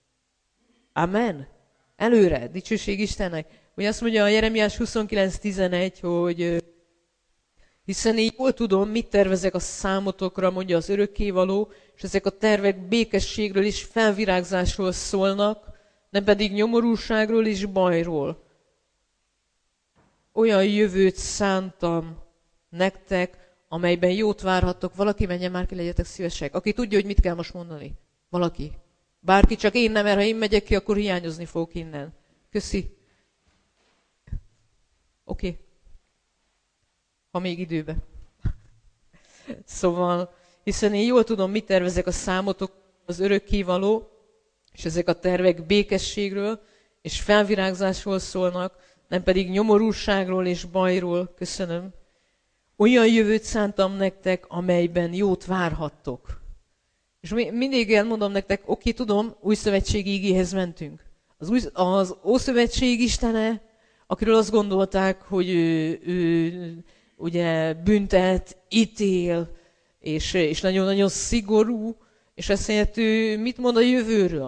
Speaker 1: Amen. Előre. Dicsőség Istennek. Ugye azt mondja a Jeremiás huszonkilenc tizenegy, hogy hiszen én jól tudom, mit tervezek a számotokra, mondja az örökkévaló, és ezek a tervek békességről és felvirágzásról szólnak, nem pedig nyomorúságról és bajról. Olyan jövőt szántam nektek, amelyben jót várhattok. Valaki menjen már ki, legyetek szívesek. Aki tudja, hogy mit kell most mondani. Valaki. Bárki, csak én nem, mert ha én megyek ki, akkor hiányozni fogok innen. Köszi. Oké. Okay. Ha még időbe. Szóval, hiszen én jól tudom, mit tervezek a számotok, az örökkévaló, és ezek a tervek békességről és felvirágzásról szólnak, nem pedig nyomorúságról és bajról. Köszönöm. Olyan jövőt szántam nektek, amelyben jót várhattok. És mindig elmondom nektek, oké, okay, tudom, új szövetségi igéhez mentünk. Az, új, az Ószövetség Istene, akiről azt gondolták, hogy ő, ő ugye büntet, ítél, és, és nagyon-nagyon szigorú, és ezt mondja, ő mit mond a jövőről?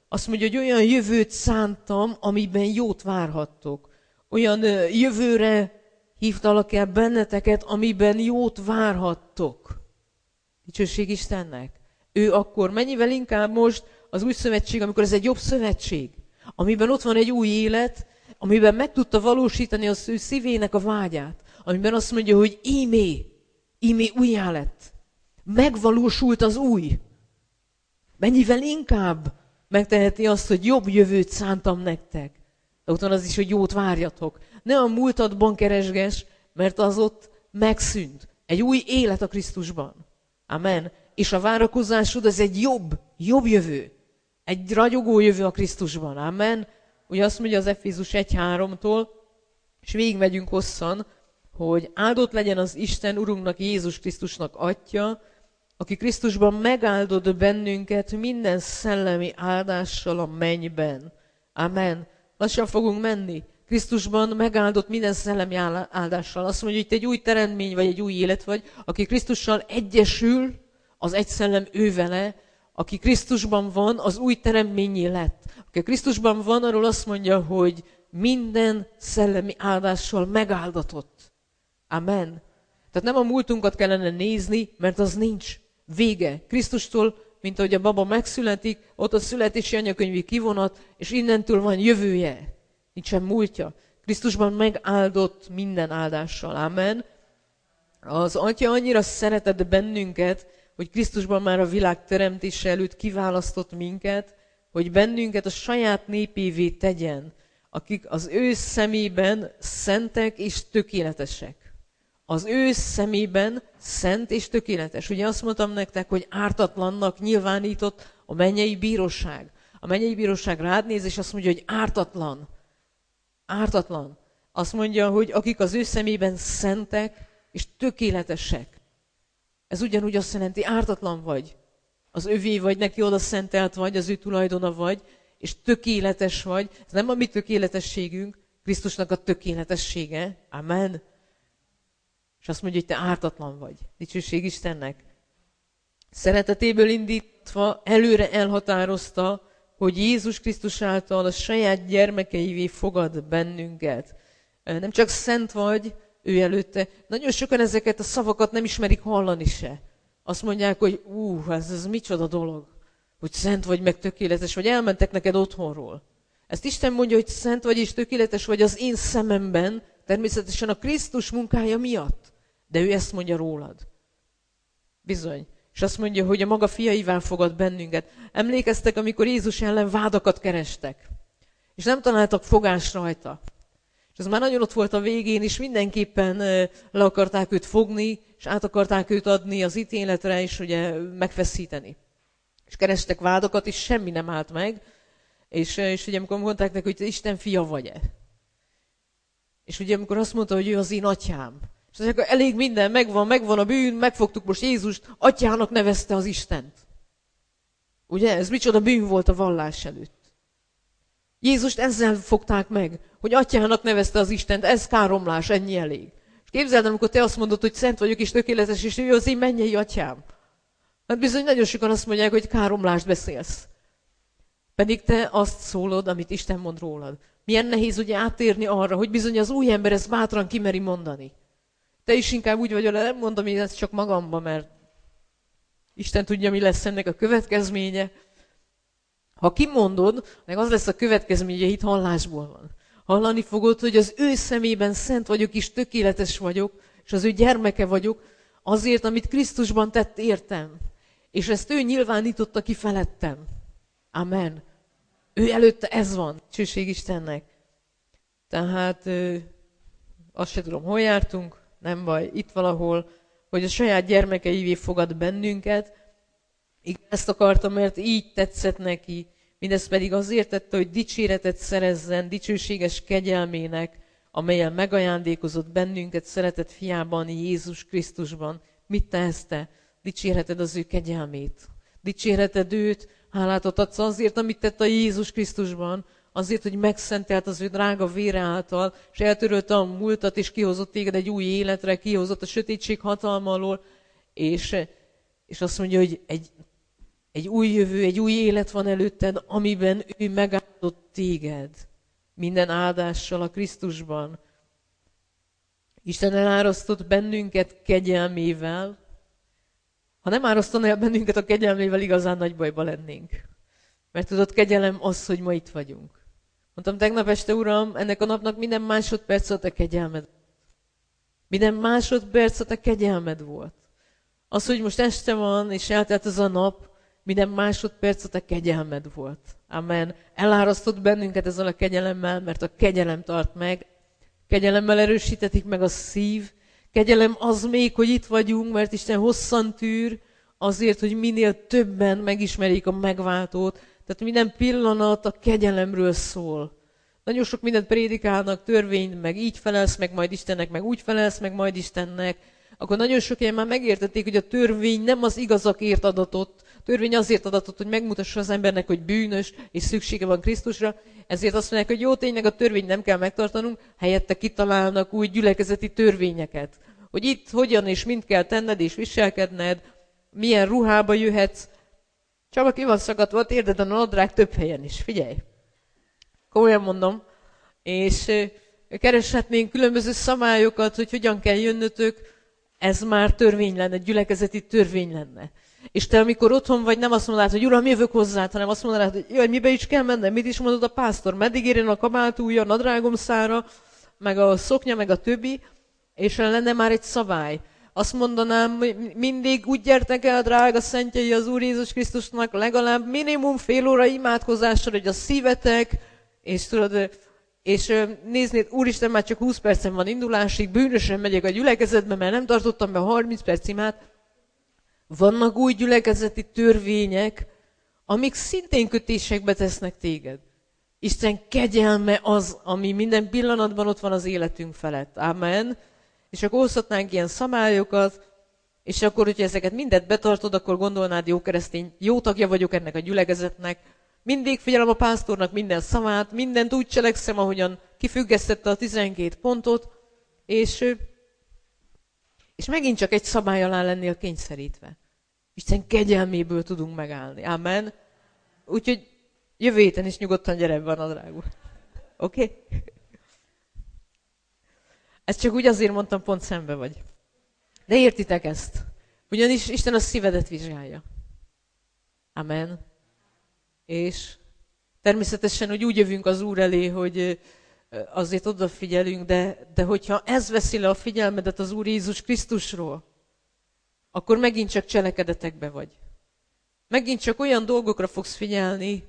Speaker 1: Azt mondja, hogy olyan jövőt szántam, amiben jót várhattok. Olyan jövőre hívtalak el benneteket, amiben jót várhattok. Dicsőség Istennek. Ő akkor mennyivel inkább most az új szövetség, amikor ez egy jobb szövetség, amiben ott van egy új élet, amiben meg tudta valósítani az ő szívének a vágyát, amiben azt mondja, hogy ímé, ímé újjá lett. Megvalósult az új. Mennyivel inkább megteheti azt, hogy jobb jövőt szántam nektek. De ott van az is, hogy jót várjatok. Ne a múltadban keresgess, mert az ott megszűnt. Egy új élet a Krisztusban. Amen. És a várakozásod az egy jobb, jobb jövő. Egy ragyogó jövő a Krisztusban. Amen. Ugye azt mondja az Efézus egy háromtól, és végigmegyünk hosszan, hogy áldott legyen az Isten Urunknak, Jézus Krisztusnak Atya, aki Krisztusban megáldott bennünket minden szellemi áldással a mennyben. Amen. Lassan fogunk menni. Krisztusban megáldott minden szellemi áldással. Azt mondja, hogy te egy új teremtmény vagy egy új élet vagy, aki Krisztussal egyesül, az egy szellem ő vele, aki Krisztusban van, az új teremtményé lett. Aki Krisztusban van, arról azt mondja, hogy minden szellemi áldással megáldatott. Amen. Tehát nem a múltunkat kellene nézni, mert az nincs vége. Krisztustól, mint ahogy a baba megszületik, ott a születési anyakönyvi kivonat, és innentől van jövője. Nincsen múltja. Krisztusban megáldott minden áldással. Amen. Az Atya annyira szeretett bennünket, hogy Krisztusban már a világ teremtése előtt kiválasztott minket, hogy bennünket a saját népévé tegyen, akik az ő szemében szentek és tökéletesek. Az ő szemében szent és tökéletes. Ugye azt mondtam nektek, hogy ártatlannak nyilvánított a mennyei bíróság. A mennyei bíróság rád néz, és azt mondja, hogy ártatlan. Ártatlan. Azt mondja, hogy akik az ő szemében szentek és tökéletesek. Ez ugyanúgy azt jelenti, ártatlan vagy. Az övé vagy, neki oda szentelt vagy, az ő tulajdona vagy, és tökéletes vagy. Ez nem a mi tökéletességünk, Krisztusnak a tökéletessége. Amen. És azt mondja, hogy te ártatlan vagy. Dicsőség Istennek. Szeretetéből indítva előre elhatározta, hogy Jézus Krisztus által a saját gyermekeivé fogad bennünket. Nem csak szent vagy ő előtte. Nagyon sokan ezeket a szavakat nem ismerik hallani se. Azt mondják, hogy ú, ez, ez micsoda dolog, hogy szent vagy, meg tökéletes vagy, elmentek neked otthonról. Ezt Isten mondja, hogy szent vagy és tökéletes vagy az én szememben, természetesen a Krisztus munkája miatt. De ő ezt mondja rólad. Bizony. És azt mondja, hogy a maga fiaival fogad bennünket. Emlékeztek, amikor Jézus ellen vádakat kerestek. És nem találtak fogást rajta. És ez már nagyon ott volt a végén, és mindenképpen le akarták őt fogni, és át akarták őt adni az ítéletre, és ugye megfeszíteni. És kerestek vádakat, és semmi nem állt meg. És, és ugye amikor mondták neki, hogy te Isten fia vagy-e. És ugye amikor azt mondta, hogy ő az én atyám. És azt mondják, elég minden, megvan, megvan a bűn, megfogtuk most Jézust, atyának nevezte az Istent. Ugye? Ez micsoda bűn volt a vallás előtt. Jézust ezzel fogták meg, hogy atyának nevezte az Istent, ez káromlás, ennyi elég. És képzeld, amikor te azt mondod, hogy szent vagyok és tökéletes, és ő az én mennyei atyám. Hát bizony nagyon sokan azt mondják, hogy káromlást beszélsz. Pedig te azt szólod, amit Isten mond rólad. Milyen nehéz ugye átérni arra, hogy bizony az új ember ezt bátran kimeri mondani. Te is inkább úgy vagy, hogy nem mondom én ezt csak magamban, mert Isten tudja, mi lesz ennek a következménye. Ha kimondod, meg az lesz a következménye, itt hallásból van. Hallani fogod, hogy az ő szemében szent vagyok és tökéletes vagyok, és az ő gyermeke vagyok, azért, amit Krisztusban tett értem. És ezt ő nyilvánította ki felettem. Amen. Ő előtte ez van. Dicsőség Istennek. Tehát azt se tudom, hol jártunk, nem baj, itt valahol, hogy a saját gyermekeivé fogad bennünket. Igen, ezt akartam, mert így tetszett neki. Mindezt pedig azért tette, hogy dicséretet szerezzen dicsőséges kegyelmének, amellyel megajándékozott bennünket szeretett fiában, Jézus Krisztusban. Mit tehetsz te? Dicsérheted az ő kegyelmét. Dicsérheted őt, hálát adsz azért, amit tett a Jézus Krisztusban, azért, hogy megszentelt az ő drága vére által, és eltörölte a múltat, és kihozott téged egy új életre, kihozott a sötétség hatalma alól, és, és azt mondja, hogy egy Egy új jövő, egy új élet van előtted, amiben ő megáldott téged. Minden áldással a Krisztusban. Isten elárasztott bennünket kegyelmével. Ha nem árasztaná el bennünket a kegyelmével, igazán nagy bajba lennénk. Mert tudod, kegyelem az, hogy ma itt vagyunk. Mondtam tegnap este, Uram, ennek a napnak minden másodperc a te kegyelmed. Minden másodperc a te kegyelmed volt. Az, hogy most este van, és eltelt ez a nap, minden másodperc a te kegyelmed volt. Amen. Elárasztott bennünket ezzel a kegyelemmel, mert a kegyelem tart meg. Kegyelemmel erősítetik meg a szív. Kegyelem az még, hogy itt vagyunk, mert Isten hosszan tűr, azért, hogy minél többen megismerjék a megváltót. Tehát minden pillanat a kegyelemről szól. Nagyon sok mindent prédikálnak, törvényt, meg így felelsz meg majd Istennek, meg úgy felelsz meg majd Istennek. Akkor nagyon sok ilyen már megértették, hogy a törvény nem az igazakért adatott. A törvény azért adatott, hogy megmutassa az embernek, hogy bűnös, és szüksége van Krisztusra. Ezért azt mondják, hogy jó, tényleg a törvényt nem kell megtartanunk, helyette kitalálnak új gyülekezeti törvényeket. Hogy itt hogyan és mind kell tenned és viselkedned, milyen ruhába jöhetsz. Csaba, ki van szakadva a térdeden a nadrág több helyen is, figyelj! Komolyan mondom. És kereshetnénk különböző szabályokat, hogy hogyan kell jönnötök, ez már törvény lenne, gyülekezeti törvény lenne. És te, amikor otthon vagy, nem azt mondod, hogy Uram, jövök hozzád, hanem azt mondod, hogy jaj, mibe is kell mennem, mit is mondod a pásztor, meddig érjen a kabátúja, a nadrágom szára, meg a szoknya, meg a többi, és lenne már egy szabály. Azt mondanám, mindig úgy gyertek el, drága szentjei az Úr Jézus Krisztusnak, legalább minimum fél óra imádkozással, hogy a szívetek, és tudod, és néznéd, Úristen, már csak húsz percen van indulásig, bűnösen megyek a gyülekezetbe, mert nem tartottam be harminc perc imát. Vannak új gyülekezeti törvények, amik szintén kötésekbe tesznek téged. Isten kegyelme az, ami minden pillanatban ott van az életünk felett. Amen. És akkor hozhatnánk ilyen szabályokat, és akkor, hogyha ezeket mindet betartod, akkor gondolnád, jó keresztény, jó tagja vagyok ennek a gyülekezetnek, mindig figyelem a pásztornak minden szavát, mindent úgy cselekszem, ahogyan kifüggesztette a tizenkét pontot, és, és megint csak egy szabály alá lennél kényszerítve. Isten kegyelméből tudunk megállni. Amen. Úgyhogy jövő héten is nyugodtan gyere ebbe a nadrágba. Oké? Okay? Ezt csak úgy azért mondtam, pont szembe vagy. De értitek ezt? Ugyanis Isten a szívedet vizsgálja. Amen. És természetesen, hogy úgy jövünk az Úr elé, hogy azért odafigyelünk, de, de hogyha ez veszi le a figyelmedet az Úr Jézus Krisztusról, akkor megint csak cselekedetekbe vagy. Megint csak olyan dolgokra fogsz figyelni,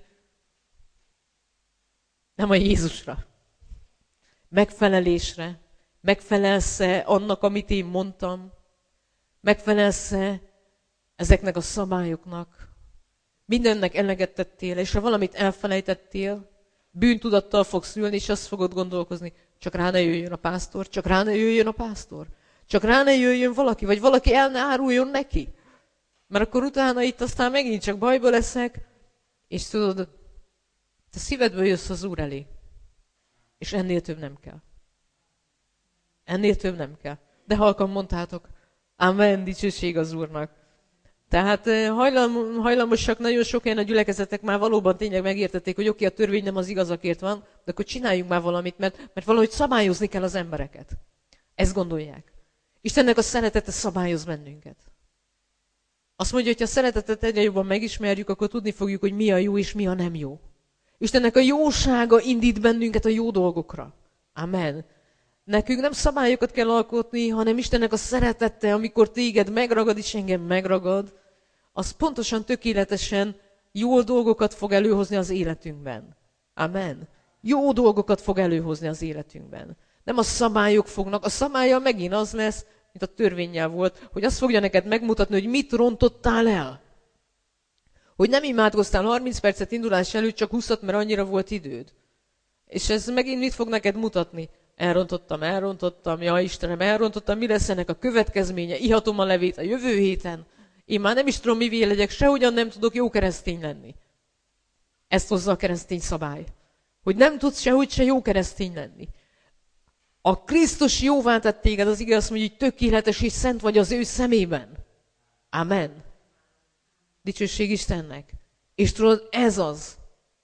Speaker 1: nem a Jézusra. Megfelelésre. Megfelelsz-e annak, amit én mondtam? Megfelelsz-e ezeknek a szabályoknak? Mindennek eleget tettél, és ha valamit elfelejtettél, bűntudattal fogsz ülni, és azt fogod gondolkozni, csak rá ne jöjjön a pásztor, csak rá ne jöjjön a pásztor, csak rá ne jöjjön valaki, vagy valaki el ne áruljon neki. Mert akkor utána itt aztán megint csak bajba leszek, és tudod, te szívedből jössz az Úr elé, és ennél több nem kell. Ennél több nem kell. De halkan mondtátok, amen, dicsőség az Úrnak. Tehát hajlam, hajlamosak nagyon sok helyen a gyülekezetek már valóban tényleg megértették, hogy oké, okay, a törvény nem az igazakért van, de akkor csináljunk már valamit, mert, mert valahogy szabályozni kell az embereket. Ezt gondolják. Istennek a szeretete szabályoz bennünket. Azt mondja, hogy ha a szeretetet egyre jobban megismerjük, akkor tudni fogjuk, hogy mi a jó és mi a nem jó. Istennek a jósága indít bennünket a jó dolgokra. Amen. Nekünk nem szabályokat kell alkotni, hanem Istennek a szeretete, amikor téged megragad és engem megragad, az pontosan, tökéletesen jó dolgokat fog előhozni az életünkben. Amen. Jó dolgokat fog előhozni az életünkben. Nem a szabályok fognak, a szabállyal megint az lesz, mint a törvénnyel volt, hogy azt fogja neked megmutatni, hogy mit rontottál el. Hogy nem imádkoztál harminc percet indulás előtt, csak húszat, mert annyira volt időd. És ez megint mit fog neked mutatni? Elrontottam, elrontottam, ja Istenem, elrontottam, mi lesz ennek a következménye? Ihatom a levét a jövő héten. Én már nem is tudom, mivé legyek, sehogyan nem tudok jó keresztény lenni. Ezt hozza a keresztény szabály. Hogy nem tudsz sehogy se jó keresztény lenni. A Krisztus jóvá tett téged, az ige azt mondja, hogy tökéletes és szent vagy az ő szemében. Amen. Dicsőség Istennek. És tudod, ez az.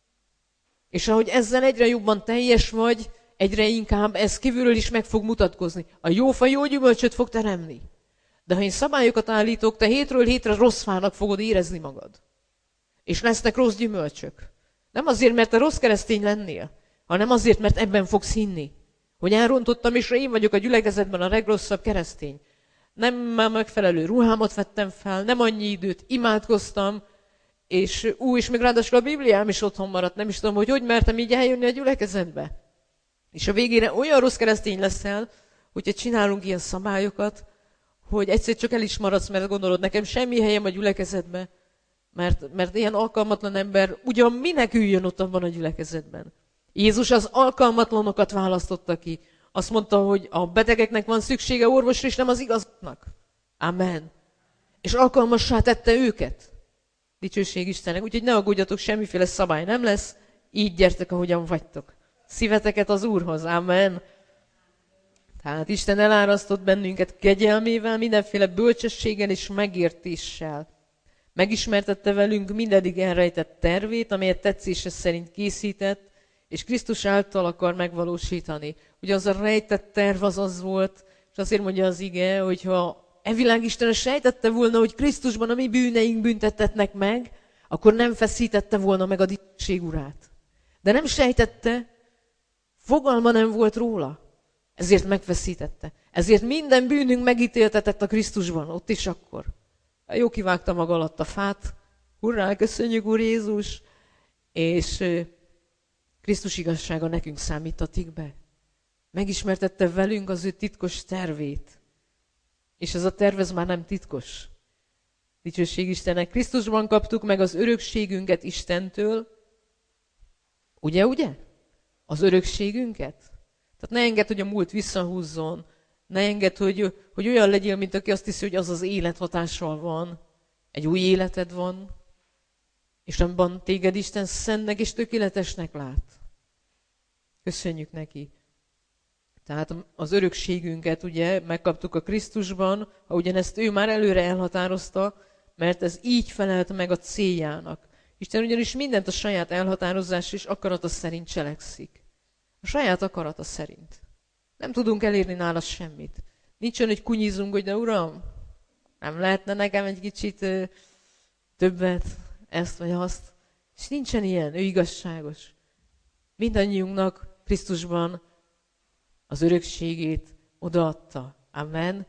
Speaker 1: És ahogy ezzel egyre jobban teljes vagy, egyre inkább ez kívülről is meg fog mutatkozni. A jó fa jó gyümölcsöt fog teremni. De ha én szabályokat állítok, te hétről hétre rossz fának fogod érezni magad. És lesznek rossz gyümölcsök. Nem azért, mert te rossz keresztény lennél, hanem azért, mert ebben fogsz hinni. Hogy elrontottam, és én vagyok a gyülekezetben a legrosszabb keresztény. Nem már megfelelő ruhámat vettem fel, nem annyi időt imádkoztam, és ú, és még ráadásul a Bibliám is otthon maradt, nem is tudom, hogy hogy mertem így eljönni a gyülekezetbe. És a végére olyan rossz keresztény leszel, hogyha csinálunk ilyen szabályokat, hogy egyszer csak el is maradsz, mert gondolod, nekem semmi helyem a gyülekezetbe, mert, mert ilyen alkalmatlan ember ugyan minek üljön ott abban a gyülekezetben. Jézus az alkalmatlanokat választotta ki. Azt mondta, hogy a betegeknek van szüksége orvosra, és nem az igaznak. Amen. És alkalmassá tette őket. Dicsőség Istennek. Úgyhogy ne aggódjatok, semmiféle szabály nem lesz. Így gyertek, ahogyan vagytok. Szíveteket az Úrhoz. Amen. Tehát Isten elárasztott bennünket kegyelmével, mindenféle bölcsességgel és megértéssel. Megismertette velünk mindeddig elrejtett tervét, amelyet tetszése szerint készített, és Krisztus által akar megvalósítani. Ugye az a rejtett terv az az volt, és azért mondja az ige, hogyha e világ Isten sejtette volna, hogy Krisztusban a mi bűneink büntettetnek meg, akkor nem feszítette volna meg a dicsőség urát. De nem sejtette, fogalma nem volt róla, ezért megfeszítette. Ezért minden bűnünk megítéltetett a Krisztusban, ott is akkor. Jó, kivágta maga alatt a fát, hurrá, köszönjük Úr Jézus, és Krisztus igazsága nekünk számítatik be. Megismertette velünk az ő titkos tervét. És ez a terv, ez már nem titkos. Dicsőség Istennek. Krisztusban kaptuk meg az örökségünket Istentől. Ugye, ugye? Az örökségünket. Tehát ne engedd, hogy a múlt visszahúzzon. Ne engedd, hogy, hogy olyan legyél, mint aki azt hiszi, hogy az az élet hatással van. Egy új életed van. És abban téged Isten szentnek és tökéletesnek lát. Köszönjük neki. Tehát az örökségünket ugye megkaptuk a Krisztusban, ha ugyanezt ő már előre elhatározta, mert ez így felelt meg a céljának. Isten ugyanis mindent a saját elhatározás és akarata szerint cselekszik. A saját akarata szerint. Nem tudunk elérni nála semmit. Nincs olyan, hogy kunyizunk, hogy de Uram, nem lehetne nekem egy kicsit ö, többet, ezt vagy azt. És nincsen ilyen, ő igazságos. Mindannyiunknak Krisztusban az örökségét odaadta. Amen.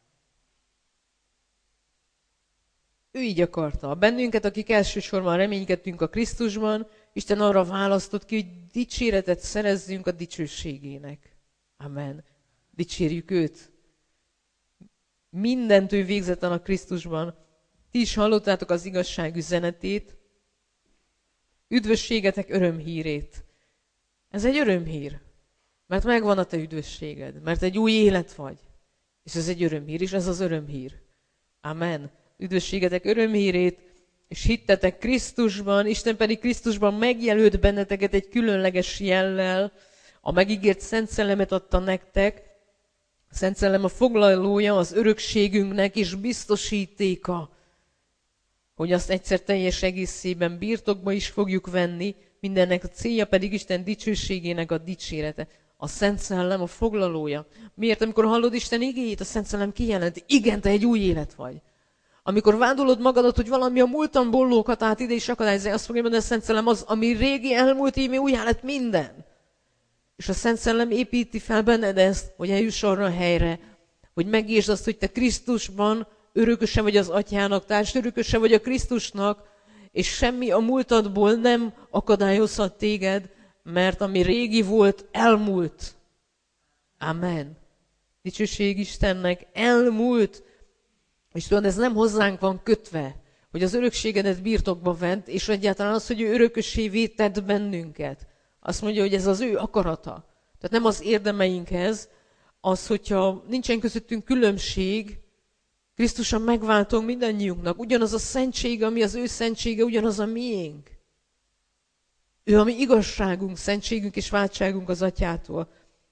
Speaker 1: Ő így akarta. Bennünket, akik elsősorban reménykedtünk a Krisztusban, Isten arra választott ki, hogy dicséretet szerezzünk a dicsőségének. Amen. Dicsérjük őt. Mindent ő végzett a Krisztusban. Ti is hallottátok az igazság üzenetét, üdvösségetek örömhírét. Ez egy örömhír, mert megvan a te üdvösséged, mert egy új élet vagy. És ez egy örömhír, és ez az örömhír. Amen. Üdvösségetek örömhírét, és hittetek Krisztusban, Isten pedig Krisztusban megjelölt benneteket egy különleges jellel, a megígért Szent Szellemet adta nektek. A Szent Szellem a foglalója az örökségünknek és biztosítéka, hogy azt egyszer teljes egészében birtokba is fogjuk venni, mindennek a célja pedig Isten dicsőségének a dicsérete. A Szent Szellem a foglalója. Miért? Amikor hallod Isten igéjét, a Szent Szellem kijelenti, igen, te egy új élet vagy. Amikor vádolod magadat, hogy valami a múltan bollókat át ide is akadályozni, azt fogja mondani, a Szent Szellem az, ami régi elmúlt, íme újjá lett minden. És a Szent Szellem építi fel benned ezt, hogy eljuss arra a helyre, hogy megértsd azt, hogy te Krisztusban örököse vagy az Atyának, társ örököse vagy a Krisztusnak, és semmi a múltadból nem akadályozhat téged, mert ami régi volt, elmúlt. Amen. Dicsőség Istennek, elmúlt. És tudod, ez nem hozzánk van kötve, hogy az örökségedet birtokba vent, és egyáltalán az, hogy ő örökössévé tett bennünket. Azt mondja, hogy ez az ő akarata. Tehát nem az érdemeinkhez, az, hogyha nincsen közöttünk különbség, Krisztuson megváltunk mindannyiunknak. Ugyanaz a szentség, ami az ő szentsége, ugyanaz a miénk. Ő a mi igazságunk, szentségünk és váltságunk az Atyától.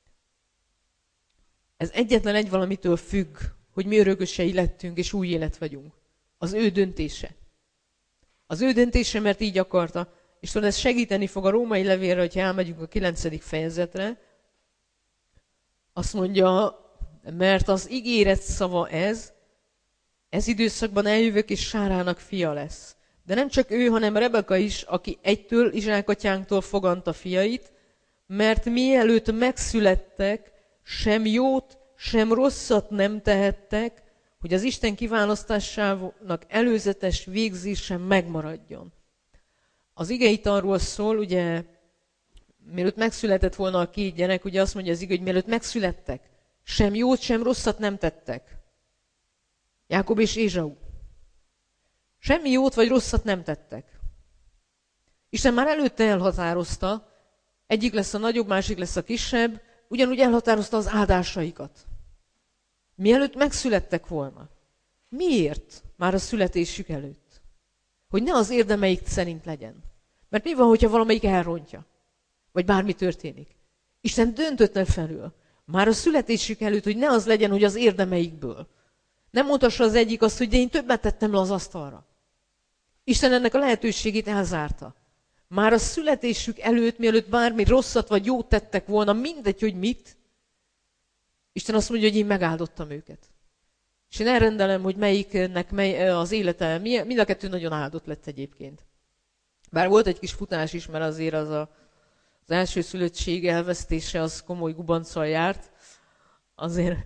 Speaker 1: Ez egyetlen egy valamitől függ, hogy mi örökösei lettünk és új élet vagyunk. Az ő döntése. Az ő döntése, mert így akarta. És tudod, ez segíteni fog a római levélre, hogyha elmegyünk a kilencedik fejezetre. Azt mondja, mert az ígéret szava ez, ez időszakban eljövök, és Sárának fia lesz. De nem csak ő, hanem Rebeka is, aki egytől Izsák atyánktól foganta fiait, mert mielőtt megszülettek, sem jót, sem rosszat nem tehettek, hogy az Isten kiválasztásának előzetes végzése megmaradjon. Az ige itt arról szól, ugye, mielőtt megszületett volna a két gyerek, ugye azt mondja az ige, hogy mielőtt megszülettek, sem jót, sem rosszat nem tettek. Jákob és Ézsau. Semmi jót vagy rosszat nem tettek. Isten már előtte elhatározta, egyik lesz a nagyobb, másik lesz a kisebb, ugyanúgy elhatározta az áldásaikat. Mielőtt megszülettek volna. Miért? Már a születésük előtt. Hogy ne az érdemeik szerint legyen. Mert mi van, hogyha valamelyik elrontja? Vagy bármi történik? Isten döntötte felül. Már a születésük előtt, hogy ne az legyen, hogy az érdemeikből. Nem mondhassa az egyik azt, hogy de én többet tettem le az asztalra. Isten ennek a lehetőségét elzárta. Már a születésük előtt, mielőtt bármi rosszat vagy jót tettek volna, mindegy, hogy mit, Isten azt mondja, hogy én megáldottam őket. És én elrendelem, hogy melyiknek mely az élete, mind a kettő nagyon áldott lett egyébként. Bár volt egy kis futás is, mert azért az a, az első szülöttség elvesztése az komoly gubanccal járt. Azért,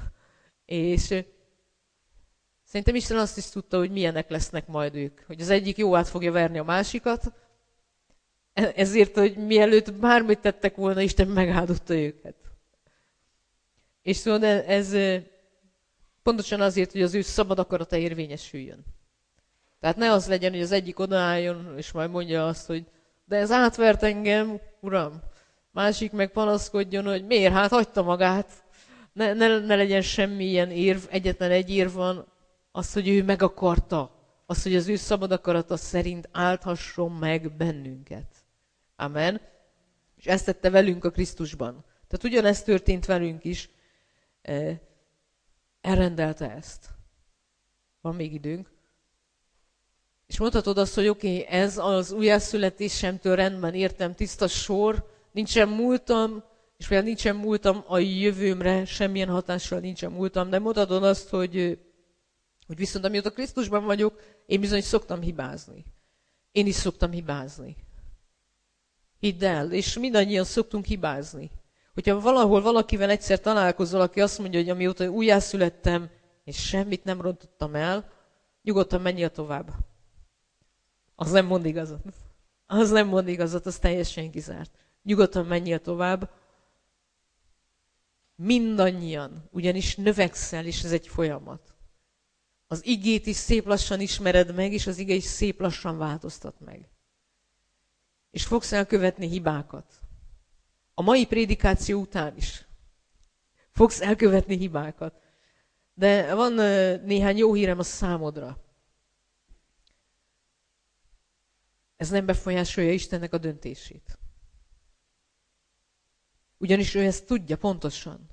Speaker 1: és szerintem Isten azt is tudta, hogy milyenek lesznek majd ők. Hogy az egyik jó át fogja verni a másikat, ezért, hogy mielőtt bármit tettek volna, Isten megáldotta őket. És tudod, ez pontosan azért, hogy az ő szabad akarata érvényesüljön. Tehát ne az legyen, hogy az egyik odaálljon, és majd mondja azt, hogy de ez átvert engem, uram. Másik meg panaszkodjon, hogy miért, hát hagyta magát. Ne, ne, ne legyen semmilyen érv, egyetlen egy érv van, az, hogy ő meg akarta. Az, hogy az ő szabad akarata szerint áldhasson meg bennünket. Amen. És ezt tette velünk a Krisztusban. Tehát ugyanezt történt velünk is. Elrendelte ezt. Van még időnk. És mondhatod azt, hogy oké, okay, ez az újjászületésemtől rendben értem, tiszta sor, nincsen múltam, és például nincsen múltam a jövőmre, semmilyen hatással nincsen múltam, de mondhatod azt, hogy, hogy viszont amióta Krisztusban vagyok, én bizony szoktam hibázni. Én is szoktam hibázni. Hidd el, és mindannyian szoktunk hibázni. Hogyha valahol valakivel egyszer találkozol, aki azt mondja, hogy amióta újjászülettem, és semmit nem rontottam el, nyugodtan menjél tovább. Az nem mond igazat. Az nem mond igazat, az teljesen kizárt. Nyugodtan menjél tovább. Mindannyian, ugyanis növekszel, és ez egy folyamat. Az igét is szép lassan ismered meg, és az ige is szép lassan változtat meg. És fogsz elkövetni hibákat. A mai prédikáció után is. Fogsz elkövetni hibákat. De van néhány jó hírem a számodra. Ez nem befolyásolja Istennek a döntését. Ugyanis ő ezt tudja pontosan.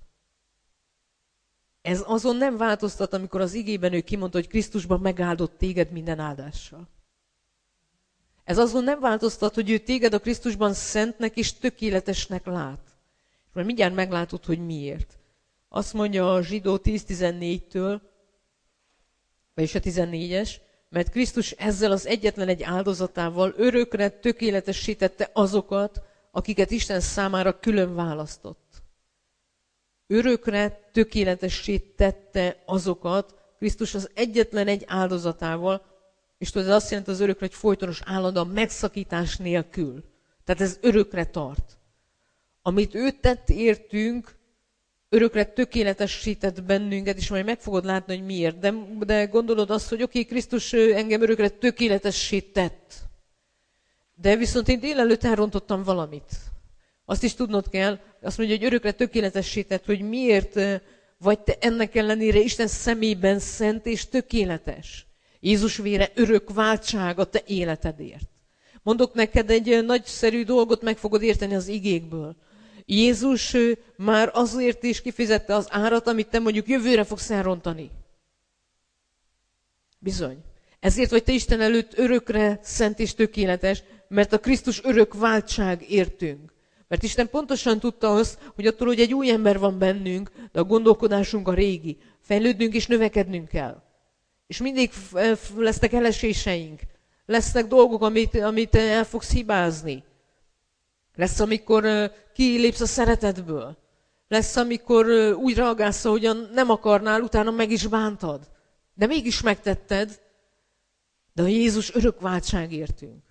Speaker 1: Ez azon nem változtat, amikor az igében ő kimondta, hogy Krisztusban megáldott téged minden áldással. Ez azon nem változtat, hogy ő téged a Krisztusban szentnek és tökéletesnek lát. És majd mindjárt meglátod, hogy miért. Azt mondja a Zsidó tíz tizennégytől, vagyis a tizennégyes, mert Krisztus ezzel az egyetlen egy áldozatával örökre tökéletesítette azokat, akiket Isten számára külön választott. Örökre tökéletesítette azokat, Krisztus az egyetlen egy áldozatával, és tudod, ez azt jelenti az örökre, hogy folytonos állandóan megszakítás nélkül. Tehát ez örökre tart. Amit ő tett értünk, örökre tökéletesített bennünket, és majd meg fogod látni, hogy miért. De, de gondolod azt, hogy oké, okay, Krisztus engem örökre tökéletesített. De viszont én délelőtt elrontottam valamit. Azt is tudnod kell, azt mondja, hogy örökre tökéletesített, hogy miért vagy te ennek ellenére Isten szemében szent és tökéletes. Jézus vére örök váltság a te életedért. Mondok neked egy nagyszerű dolgot, meg fogod érteni az igékből. Jézus már azért is kifizette az árat, amit te mondjuk jövőre fogsz elrontani. Bizony. Ezért vagy te Isten előtt örökre szent és tökéletes, mert a Krisztus örök váltság értünk. Mert Isten pontosan tudta azt, hogy attól, hogy egy új ember van bennünk, de a gondolkodásunk a régi. Fejlődnünk és növekednünk kell. És mindig lesznek eleséseink. Lesznek dolgok, amit, amit el fogsz hibázni. Lesz, amikor kilépsz a szeretetből. Lesz, amikor úgy reagálsz, ahogyan nem akarnál, utána meg is bántad. De mégis megtetted, de a Jézus örök váltság értünk.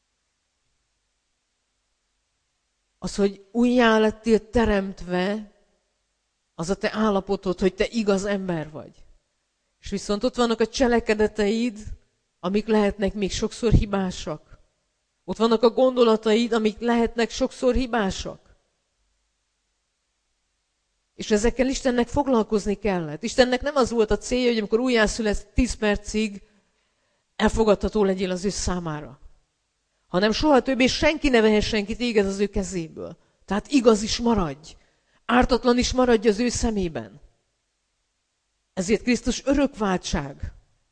Speaker 1: Az, hogy újjá lettél teremtve, az a te állapotod, hogy te igaz ember vagy. És viszont ott vannak a cselekedeteid, amik lehetnek még sokszor hibásak. Ott vannak a gondolataid, amik lehetnek sokszor hibásak. És ezekkel Istennek foglalkozni kellett. Istennek nem az volt a célja, hogy amikor újjászületsz tíz percig elfogadható legyél az ő számára. Hanem soha többé senki ne vehessen ki téged az ő kezéből. Tehát igaz is maradj. Ártatlan is maradj az ő szemében. Ezért Krisztus örök váltság.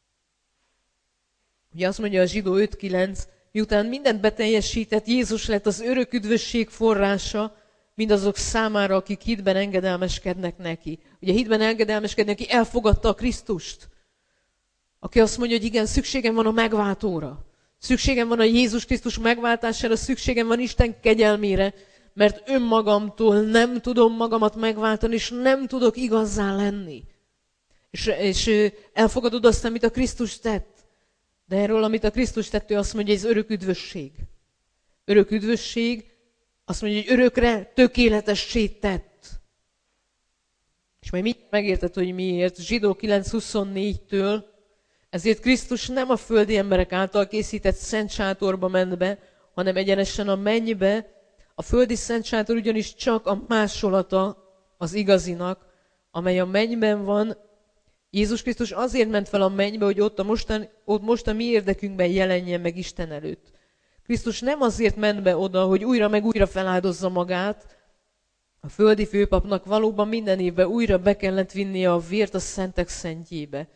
Speaker 1: Ugye azt mondja a Zsidó öt kilenc, miután mindent beteljesített, Jézus lett az örök üdvösség forrása, mindazok számára, akik hitben engedelmeskednek neki. Ugye hitben engedelmeskednek neki, elfogadta a Krisztust. Aki azt mondja, hogy igen, szükségem van a megváltóra. Szükségem van a Jézus Krisztus megváltására, szükségem van Isten kegyelmére, mert önmagamtól nem tudom magamat megváltani, és nem tudok igazzá lenni. És, és elfogadod azt, amit a Krisztus tett. De erről, amit a Krisztus tett, ő azt mondja, hogy ez örök üdvösség. Örök üdvösség, azt mondja, hogy örökre tökéletessé tett. És majd mit megérted, hogy miért? Zsidó kilenc huszonnégytől, ezért Krisztus nem a földi emberek által készített szent sátorba ment be, hanem egyenesen a mennybe. A földi szent sátor ugyanis csak a másolata az igazinak, amely a mennyben van. Jézus Krisztus azért ment fel a mennybe, hogy ott, a mostan, ott most a mi érdekünkben jelenjen meg Isten előtt. Krisztus nem azért ment be oda, hogy újra meg újra feláldozza magát. A földi főpapnak valóban minden évben újra be kellett vinnie a vért a szentek szentjébe.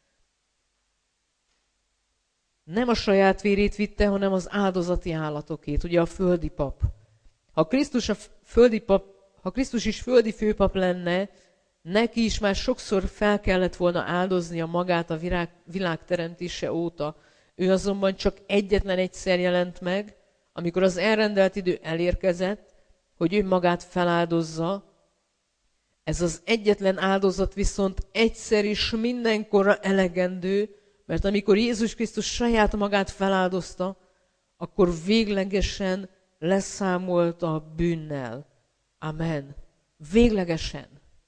Speaker 1: Nem a saját vérét vitte, hanem az áldozati állatokét, ugye a földi pap. Ha Krisztus, a földi pap, ha Krisztus is földi főpap lenne, neki is már sokszor fel kellett volna áldoznia magát a világ, világ teremtése óta. Ő azonban csak egyetlen egyszer jelent meg, amikor az elrendelt idő elérkezett, hogy ő magát feláldozza. Ez az egyetlen áldozat viszont egyszer is mindenkorra elegendő, mert amikor Jézus Krisztus saját magát feláldozta, akkor véglegesen leszámolt a bűnnel. Amen. Véglegesen.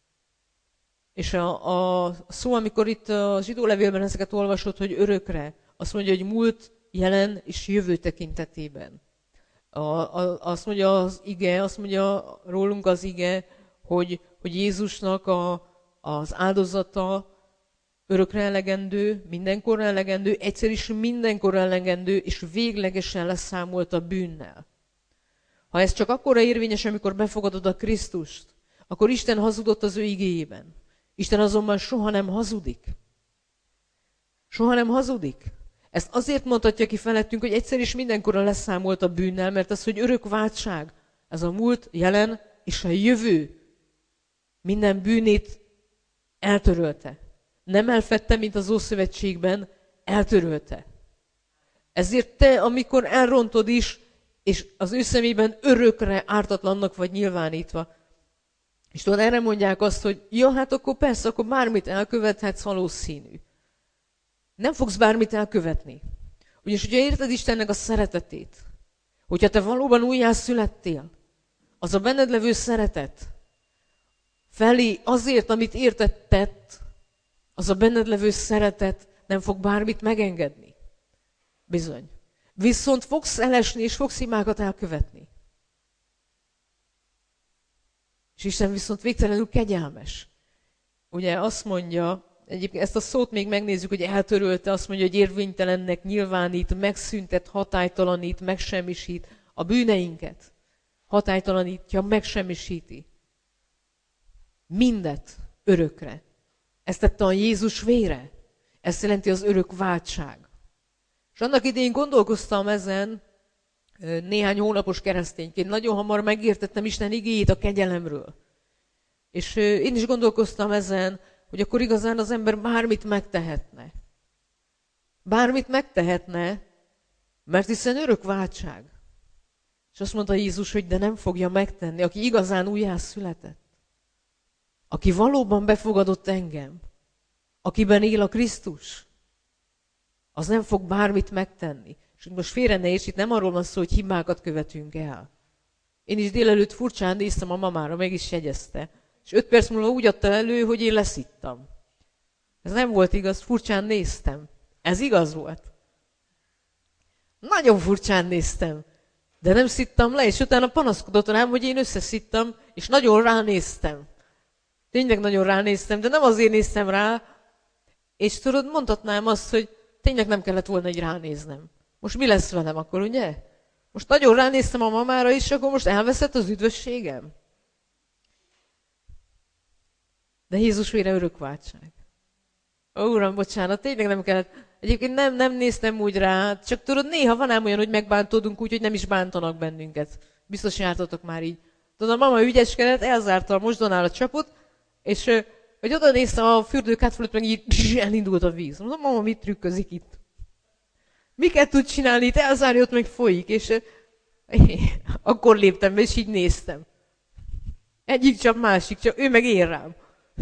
Speaker 1: És a, a szó, amikor itt a zsidó levélben ezeket olvasott, hogy örökre, azt mondja, hogy múlt, jelen és jövő tekintetében. A, a, azt mondja az ige, azt mondja rólunk az ige, hogy, hogy Jézusnak a, az áldozata örökre elegendő, mindenkorra elegendő, egyszer is mindenkorra elegendő, és véglegesen leszámolt a bűnnel. Ha ez csak akkora érvényes, amikor befogadod a Krisztust, akkor Isten hazudott az ő igéjében. Isten azonban soha nem hazudik. Soha nem hazudik. Ezt azért mondhatja ki felettünk, hogy egyszer is mindenkorra leszámolt a bűnnel, mert az, hogy örök váltság, ez a múlt, jelen és a jövő minden bűnét eltörölte. Nem elfedte, mint az Ószövetségben, eltörölte. Ezért te, amikor elrontod is, és az ő szemében örökre ártatlannak vagy nyilvánítva, és tudod, erre mondják azt, hogy ja, hát akkor persze, akkor bármit elkövethetsz, valószínű. Nem fogsz bármit elkövetni. Ugyanis, hogyha érted Istennek a szeretetét, hogyha te valóban újjászülettél, az a benned levő szeretet felé azért, amit érted tett, az a benned levő szeretet nem fog bármit megengedni. Bizony. Viszont fogsz elesni, és fogsz hibákat elkövetni. És Isten viszont végtelenül kegyelmes. Ugye azt mondja, egyébként ezt a szót még megnézzük, hogy eltörölte, azt mondja, hogy érvénytelennek nyilvánít, megszüntet, hatálytalanít, megsemmisít a bűneinket. Hatálytalanítja, megsemmisíti. Mindet örökre. Ezt tette a Jézus vére. Ezt jelenti az örök váltság. És annak idején gondolkoztam ezen, néhány hónapos keresztényként, nagyon hamar megértettem Isten igéjét a kegyelemről. És én is gondolkoztam ezen, hogy akkor igazán az ember bármit megtehetne. Bármit megtehetne, mert hiszen örök váltság. És azt mondta Jézus, hogy de nem fogja megtenni, aki igazán újjászületett. Aki valóban befogadott engem, akiben él a Krisztus, az nem fog bármit megtenni. És most félre ne érts, itt nem arról van szó, hogy hibákat követünk el. Én is délelőtt furcsán néztem a mamára, meg is jegyezte. És öt perc múlva úgy adta elő, hogy én leszittam. Ez nem volt igaz, furcsán néztem. Ez igaz volt. Nagyon furcsán néztem. De nem szittam le, és utána panaszkodott rám, hogy én összeszittam, és nagyon ránéztem. Tényleg nagyon ránéztem, de nem azért néztem rá, és tudod, mondhatnám azt, hogy tényleg nem kellett volna így ránéznem. Most mi lesz velem akkor, ugye? Most nagyon ránéztem a mamára, és akkor most elveszett az üdvösségem. De Jézus vére örök váltság. Ó, Uram, bocsánat, tényleg nem kellett. Egyébként nem, nem néztem úgy rá, csak tudod, néha van ám olyan, hogy megbántódunk úgy, hogy nem is bántanak bennünket. Biztos jártatok már így. Tudod, a mama ügyeskedett, elzárta a mosdónál a csapot, és hogy oda néztem a fürdőkát fölött, meg így elindult a víz. Mondom, mama, mit trükközik itt? Miket tud csinálni? Itt elzárja, ott meg folyik. És akkor léptem be, és így néztem. Egyik csap, másik csap, ő meg ér rám.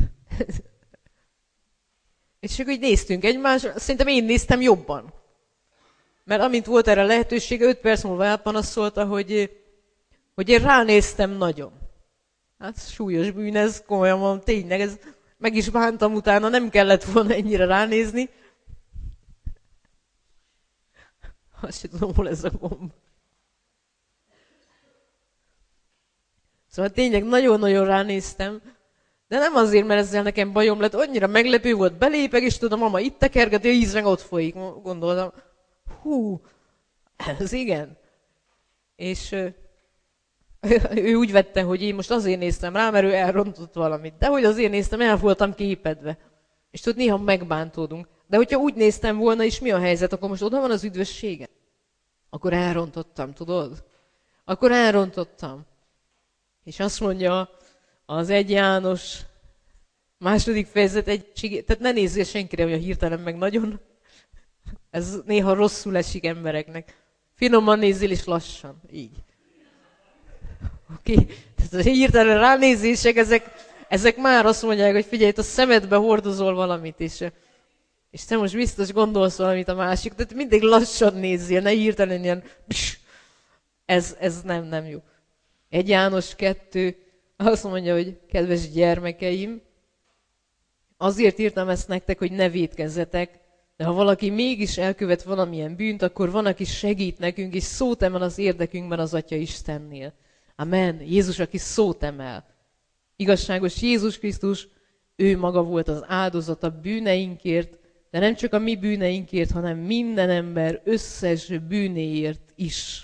Speaker 1: És akkor így néztünk egymásra, szerintem én néztem jobban. Mert amint volt erre lehetősége, öt perc múlva elpanaszolta, hogy, hogy én ránéztem nagyon. Hát súlyos bűn ez, komolyan mondom, tényleg, ez, meg is bántam utána, nem kellett volna ennyire ránézni. Azt sem tudom, hol ez a gomb. Szóval tényleg nagyon-nagyon ránéztem, de nem azért, mert ezzel nekem bajom lett, annyira meglepő volt, belépek, és tudom, mama itt tekergeti, a íz meg ott folyik. Gondoltam, hú, ez igen. És ő úgy vette, hogy én most azért néztem rá, mert ő elrontott valamit. De hogy azért néztem, el voltam képedve. És tudod, néha megbántódunk. De hogyha úgy néztem volna, és mi a helyzet, akkor most oda van az üdvössége? Akkor elrontottam, tudod? Akkor elrontottam. És azt mondja az egy János második fejezet egy, tehát ne nézzél senkire, hogy a hirtelen meg nagyon. Ez néha rosszul esik embereknek. Finoman nézzél és lassan. Így. Oké? Okay. Tehát a hirtelen ránézések, ezek, ezek már azt mondják, hogy figyelj, a szemedbe hordozol valamit, és, és te most biztos gondolsz valamit a másik, tehát mindig lassan nézzél, ne hirtelen ilyen, pss, ez, ez nem, nem jó. egy János kettő azt mondja, hogy kedves gyermekeim, azért írtam ezt nektek, hogy ne vétkezzetek, de ha valaki mégis elkövet valamilyen bűnt, akkor van, aki segít nekünk, és szót emel az érdekünkben az Atya Istennél. Amen. Jézus, aki szót emel. Igazságos Jézus Krisztus, ő maga volt az áldozat a bűneinkért, de nem csak a mi bűneinkért, hanem minden ember összes bűnéért is.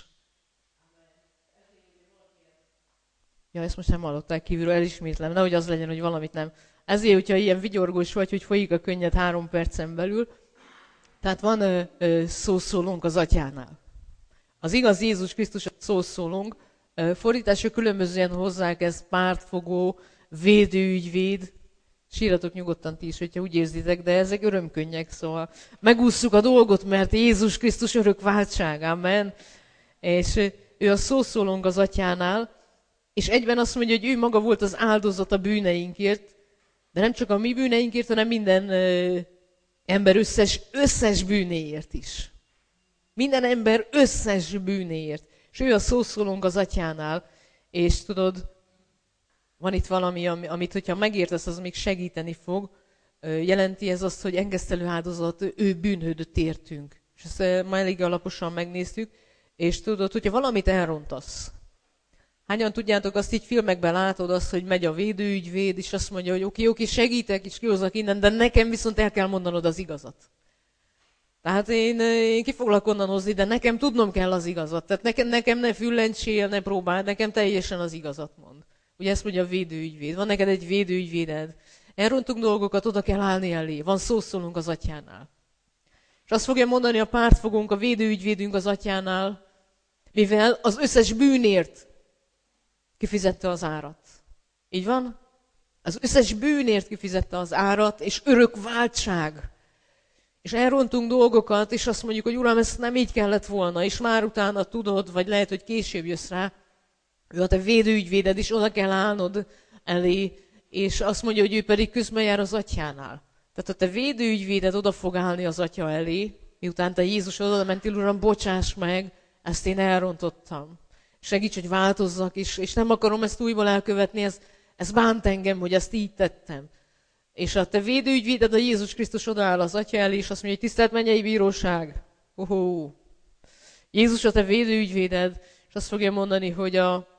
Speaker 1: Ja, ezt most nem hallották kívülről, elismétlem, nehogy az legyen, hogy valamit nem. Ezért, hogyha ilyen vigyorgós vagy, hogy folyik a könnyed három percen belül, tehát van ö, ö, szószólónk az Atyánál. Az igaz Jézus Krisztus a szószólónk, fordítások különbözően hozzák ezt, pártfogó, védőügyvéd, síratok nyugodtan ti is, hogyha úgy érzitek, de ezek örömkönnyek, szóval megússzuk a dolgot, mert Jézus Krisztus örök váltság, amen. És ő a szószólónk az Atyánál, és egyben azt mondja, hogy ő maga volt az áldozat a bűneinkért, de nem csak a mi bűneinkért, hanem minden ö, ember összes, összes bűnéért is. Minden ember összes bűnéért. És ő a szószólónk az Atyánál, és tudod, van itt valami, amit, hogyha megértesz, az még segíteni fog. Jelenti ez azt, hogy engesztelő áldozat, ő bűnhődött értünk. És ezt már elég alaposan megnéztük. És tudod, hogyha valamit elrontasz, hányan tudjátok, azt így filmekben látod, azt, hogy megy a védőügyvéd, és azt mondja, hogy oké, oké, segítek, és kihozok innen, de nekem viszont el kell mondanod az igazat. Tehát én, én ki foglak onnan hozni, de nekem tudnom kell az igazat. Tehát nekem, nekem ne füllentsél, ne próbáld, nekem teljesen az igazat mond. Ugye ezt mondja a védőügyvéd. Van neked egy védőügyvéded. Elrontunk dolgokat, oda kell állni elé. Van szószólunk az Atyánál. És azt fogja mondani a pártfogónk, a védőügyvédünk az atyánál, mivel az összes bűnért kifizette az árat. Így van? Az összes bűnért kifizette az árat, és örök váltság. És elrontunk dolgokat, és azt mondjuk, hogy Uram, ezt nem így kellett volna, és már utána tudod, vagy lehet, hogy később jössz rá, ő a te védőügyvéded is, oda kell állnod elé, és azt mondja, hogy ő pedig közben jár az atyánál. Tehát a te védőügyvéded oda fog állni az atya elé, miután te Jézus oda mentél, Uram, bocsáss meg, ezt én elrontottam. Segíts, hogy változzak is, és nem akarom ezt újból elkövetni, ez, ez bánt engem, hogy ezt így tettem. És a te védőügyvéded, a Jézus Krisztus odaáll az atya elé, és azt mondja, hogy tisztelt mennyei bíróság. Ohó. Jézus a te védőügyvéded, és azt fogja mondani, hogy a,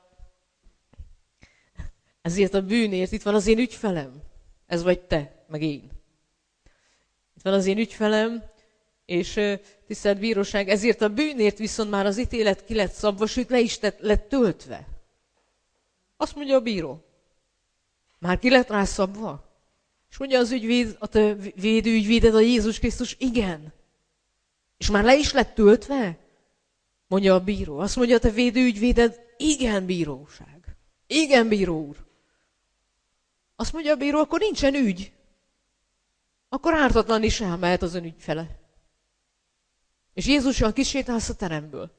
Speaker 1: ezért a bűnért itt van az én ügyfelem. Ez vagy te, meg én. Itt van az én ügyfelem, és tisztelt bíróság, ezért a bűnért viszont már az ítélet ki lett szabva, sőt le is tett, lett töltve. Azt mondja a bíró. Már ki lett rá szabva? És mondja az ügyvéd, a te védőügyvéded, a Jézus Krisztus, igen. És már le is lett töltve? Mondja a bíró. Azt mondja a te védőügyvéded, igen, bíróság. Igen, bíró úr. Azt mondja a bíró, akkor nincsen ügy. Akkor ártatlan is elmehet az ön ügyfele. És Jézussal kisétálsz a teremből.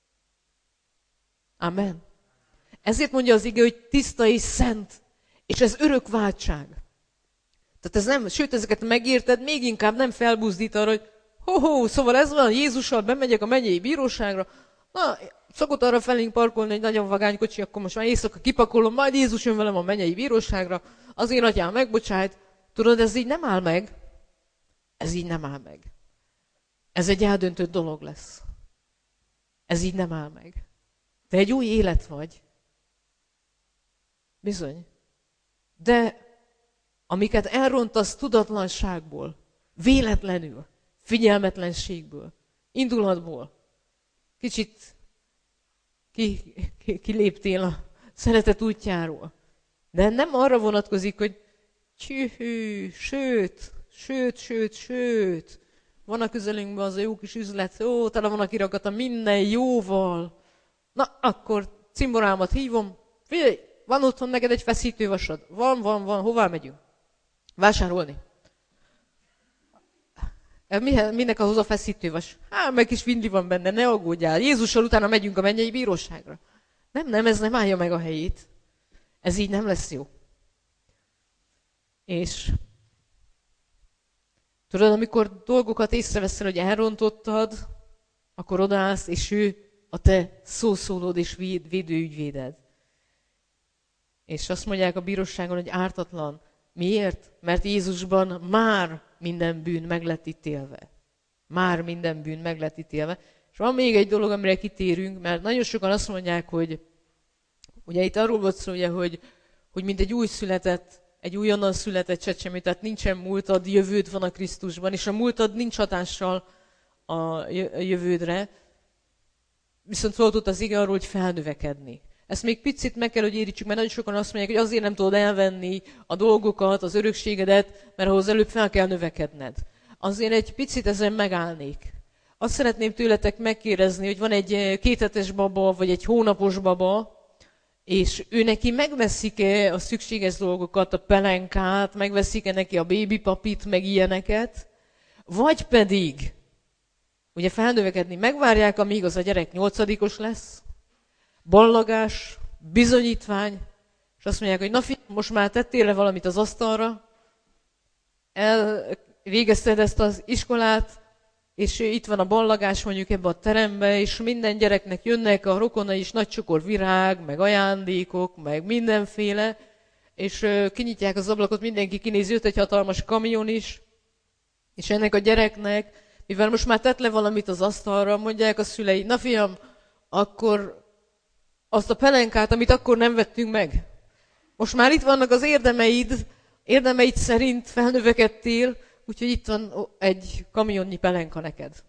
Speaker 1: Amen. Ezért mondja az ige, hogy tiszta és szent, és ez örök váltság. Tehát ez nem, sőt, ezeket megérted, még inkább nem felbuzdít arra, hogy ho-ho, szóval ez van, Jézussal bemegyek a mennyei bíróságra, na, szokott arra felénk parkolni egy nagyon vagány kocsi, akkor most már éjszaka kipakolom, majd Jézus jön velem a mennyei bíróságra, az én atyám megbocsájt. Tudod, ez így nem áll meg. Ez így nem áll meg. Ez egy eldöntött dolog lesz. Ez így nem áll meg. Te egy új élet vagy. Bizony. De amiket elrontasz tudatlanságból, véletlenül, figyelmetlenségből, indulatból, kicsit ki, ki, kiléptél a szeretet útjáról. De nem arra vonatkozik, hogy csühű, sőt, sőt, sőt, sőt, van a közelünkben az a jó kis üzlet, ó, tele van a kirakata minden jóval. Na, akkor cimborámat hívom, figyelj, van otthon neked egy feszítővasad? Van, van, van, hová megyünk? Vásárolni. Minek ahhoz a feszítővas? Hát, meg kis vindi van benne, ne aggódjál. Jézussal utána megyünk a mennyei bíróságra. Nem, nem, ez nem állja meg a helyét. Ez így nem lesz jó. És tudod, amikor dolgokat észreveszel, hogy elrontottad, akkor odaállsz, és ő a te szószólód és véd, védőügyvéded. És azt mondják a bíróságon, hogy ártatlan. Miért? Mert Jézusban már minden bűn meg lett ítélve. Már minden bűn meg lett ítélve. És van még egy dolog, amire kitérünk, mert nagyon sokan azt mondják, hogy ugye itt arról volt szó, ugye, hogy, hogy mint egy új született, egy újonnan született csecsemő, tehát nincsen múltad, jövőd van a Krisztusban, és a múltad nincs hatással a jövődre. Viszont volt ott az ige arról, hogy felnövekedni. Ezt még picit meg kell, hogy érítsük, mert nagyon sokan azt mondják, hogy azért nem tudod elvenni a dolgokat, az örökségedet, mert ahhoz előbb fel kell növekedned. Azért egy picit ezen megállnék. Azt szeretném tőletek megkérdezni, hogy van egy kéthetes baba, vagy egy hónapos baba, és ő neki megveszik-e a szükséges dolgokat, a pelenkát, megveszik-e neki a babipapit, meg ilyeneket, vagy pedig, ugye felnövekedni, megvárják, amíg az a gyerek nyolcadikos lesz, ballagás, bizonyítvány, és azt mondják, hogy na figyelj, most már tettél le valamit az asztalra, elvégezted ezt az iskolát, és itt van a ballagás mondjuk ebbe a terembe, és minden gyereknek jönnek a rokonai is, nagy csokor virág, meg ajándékok, meg mindenféle, és kinyitják az ablakot, mindenki kinézi, jött egy hatalmas kamion is, és ennek a gyereknek, mivel most már tett le valamit az asztalra, mondják a szülei, na fiam, akkor azt a pelenkát, amit akkor nem vettünk meg. Most már itt vannak az érdemeid, érdemeid szerint felnövekedtél, úgyhogy itt van egy kamionnyi pelenka neked.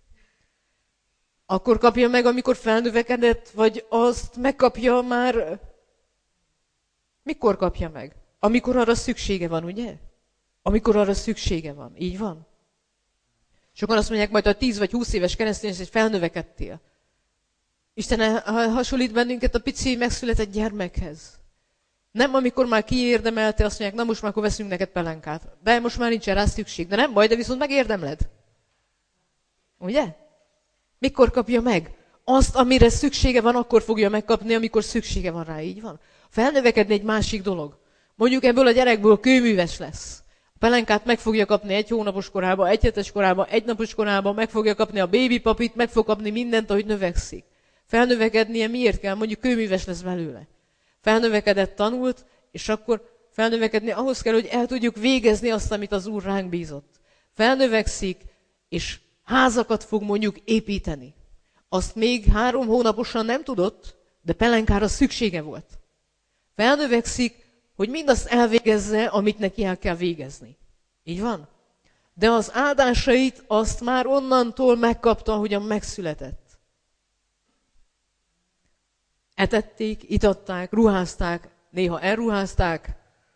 Speaker 1: Akkor kapja meg, amikor felnövekedett, vagy azt megkapja már... Mikor kapja meg? Amikor arra szüksége van, ugye? Amikor arra szüksége van. Így van? Sokan azt mondják, majd a tíz vagy húsz éves keresztény, hogy felnövekedtél. Isten hasonlít bennünket a pici megszületett gyermekhez. Nem amikor már kiérdemelte, azt mondják, na most már akkor veszünk neked pelenkát. De most már nincsen rá szükség. De nem baj, de viszont megérdemled. Ugye? Mikor kapja meg? Azt, amire szüksége van, akkor fogja megkapni, amikor szüksége van rá. Így van. Felnövekedni egy másik dolog. Mondjuk ebből a gyerekből kőműves lesz. A pelenkát meg fogja kapni egy hónapos korában, egy hetes korában, egy napos korában, meg fogja kapni a babipapit, meg fog kapni mindent, ahogy növekszik. Felnövekednie miért kell? Mondjuk kőműves lesz belőle. Felnövekedett, tanult, és akkor felnövekedni ahhoz kell, hogy el tudjuk végezni azt, amit az Úr ránk bízott. Felnövekszik, és házakat fog mondjuk építeni. Azt még három hónaposan nem tudott, de pelenkára szüksége volt. Felnövekszik, hogy mindazt elvégezze, amit neki el kell végezni. Így van? De az áldásait azt már onnantól megkapta, ahogyan megszületett. Etették, itatták, ruházták, néha elruházták,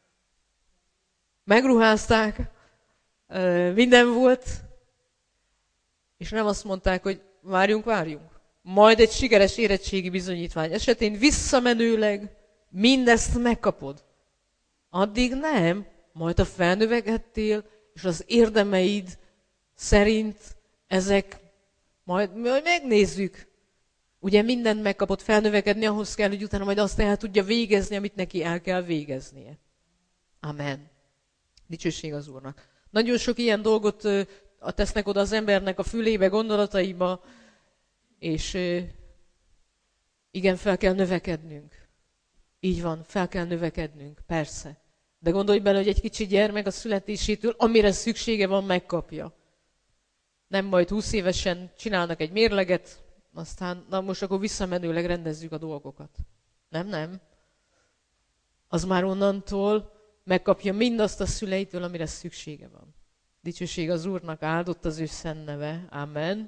Speaker 1: megruházták, minden volt, és nem azt mondták, hogy várjunk, várjunk. Majd egy sikeres érettségi bizonyítvány esetén visszamenőleg mindezt megkapod. Addig nem, majd a felnövekedtél, és az érdemeid szerint ezek, majd, majd megnézzük. Ugye mindent megkapott, felnövekedni, ahhoz kell, hogy utána majd azt el tudja végezni, amit neki el kell végeznie. Amen. Dicsőség az Úrnak. Nagyon sok ilyen dolgot tesznek oda az embernek a fülébe, gondolataiba, és igen, fel kell növekednünk. Így van, fel kell növekednünk, persze. De gondolj bele, hogy egy kicsi gyermek a születésétől, amire szüksége van, megkapja. Nem majd húsz évesen csinálnak egy mérleget, aztán na most akkor visszamenőleg rendezzük a dolgokat. Nem, nem. Az már onnantól megkapja mindazt a szüleitől, amire szüksége van. Dicsőség az Úrnak, áldott az ő szent neve. Amen.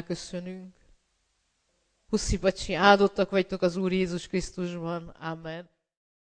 Speaker 1: Elköszönünk. Puszi bacsi, áldottak vagytok az Úr Jézus Krisztusban. Amen.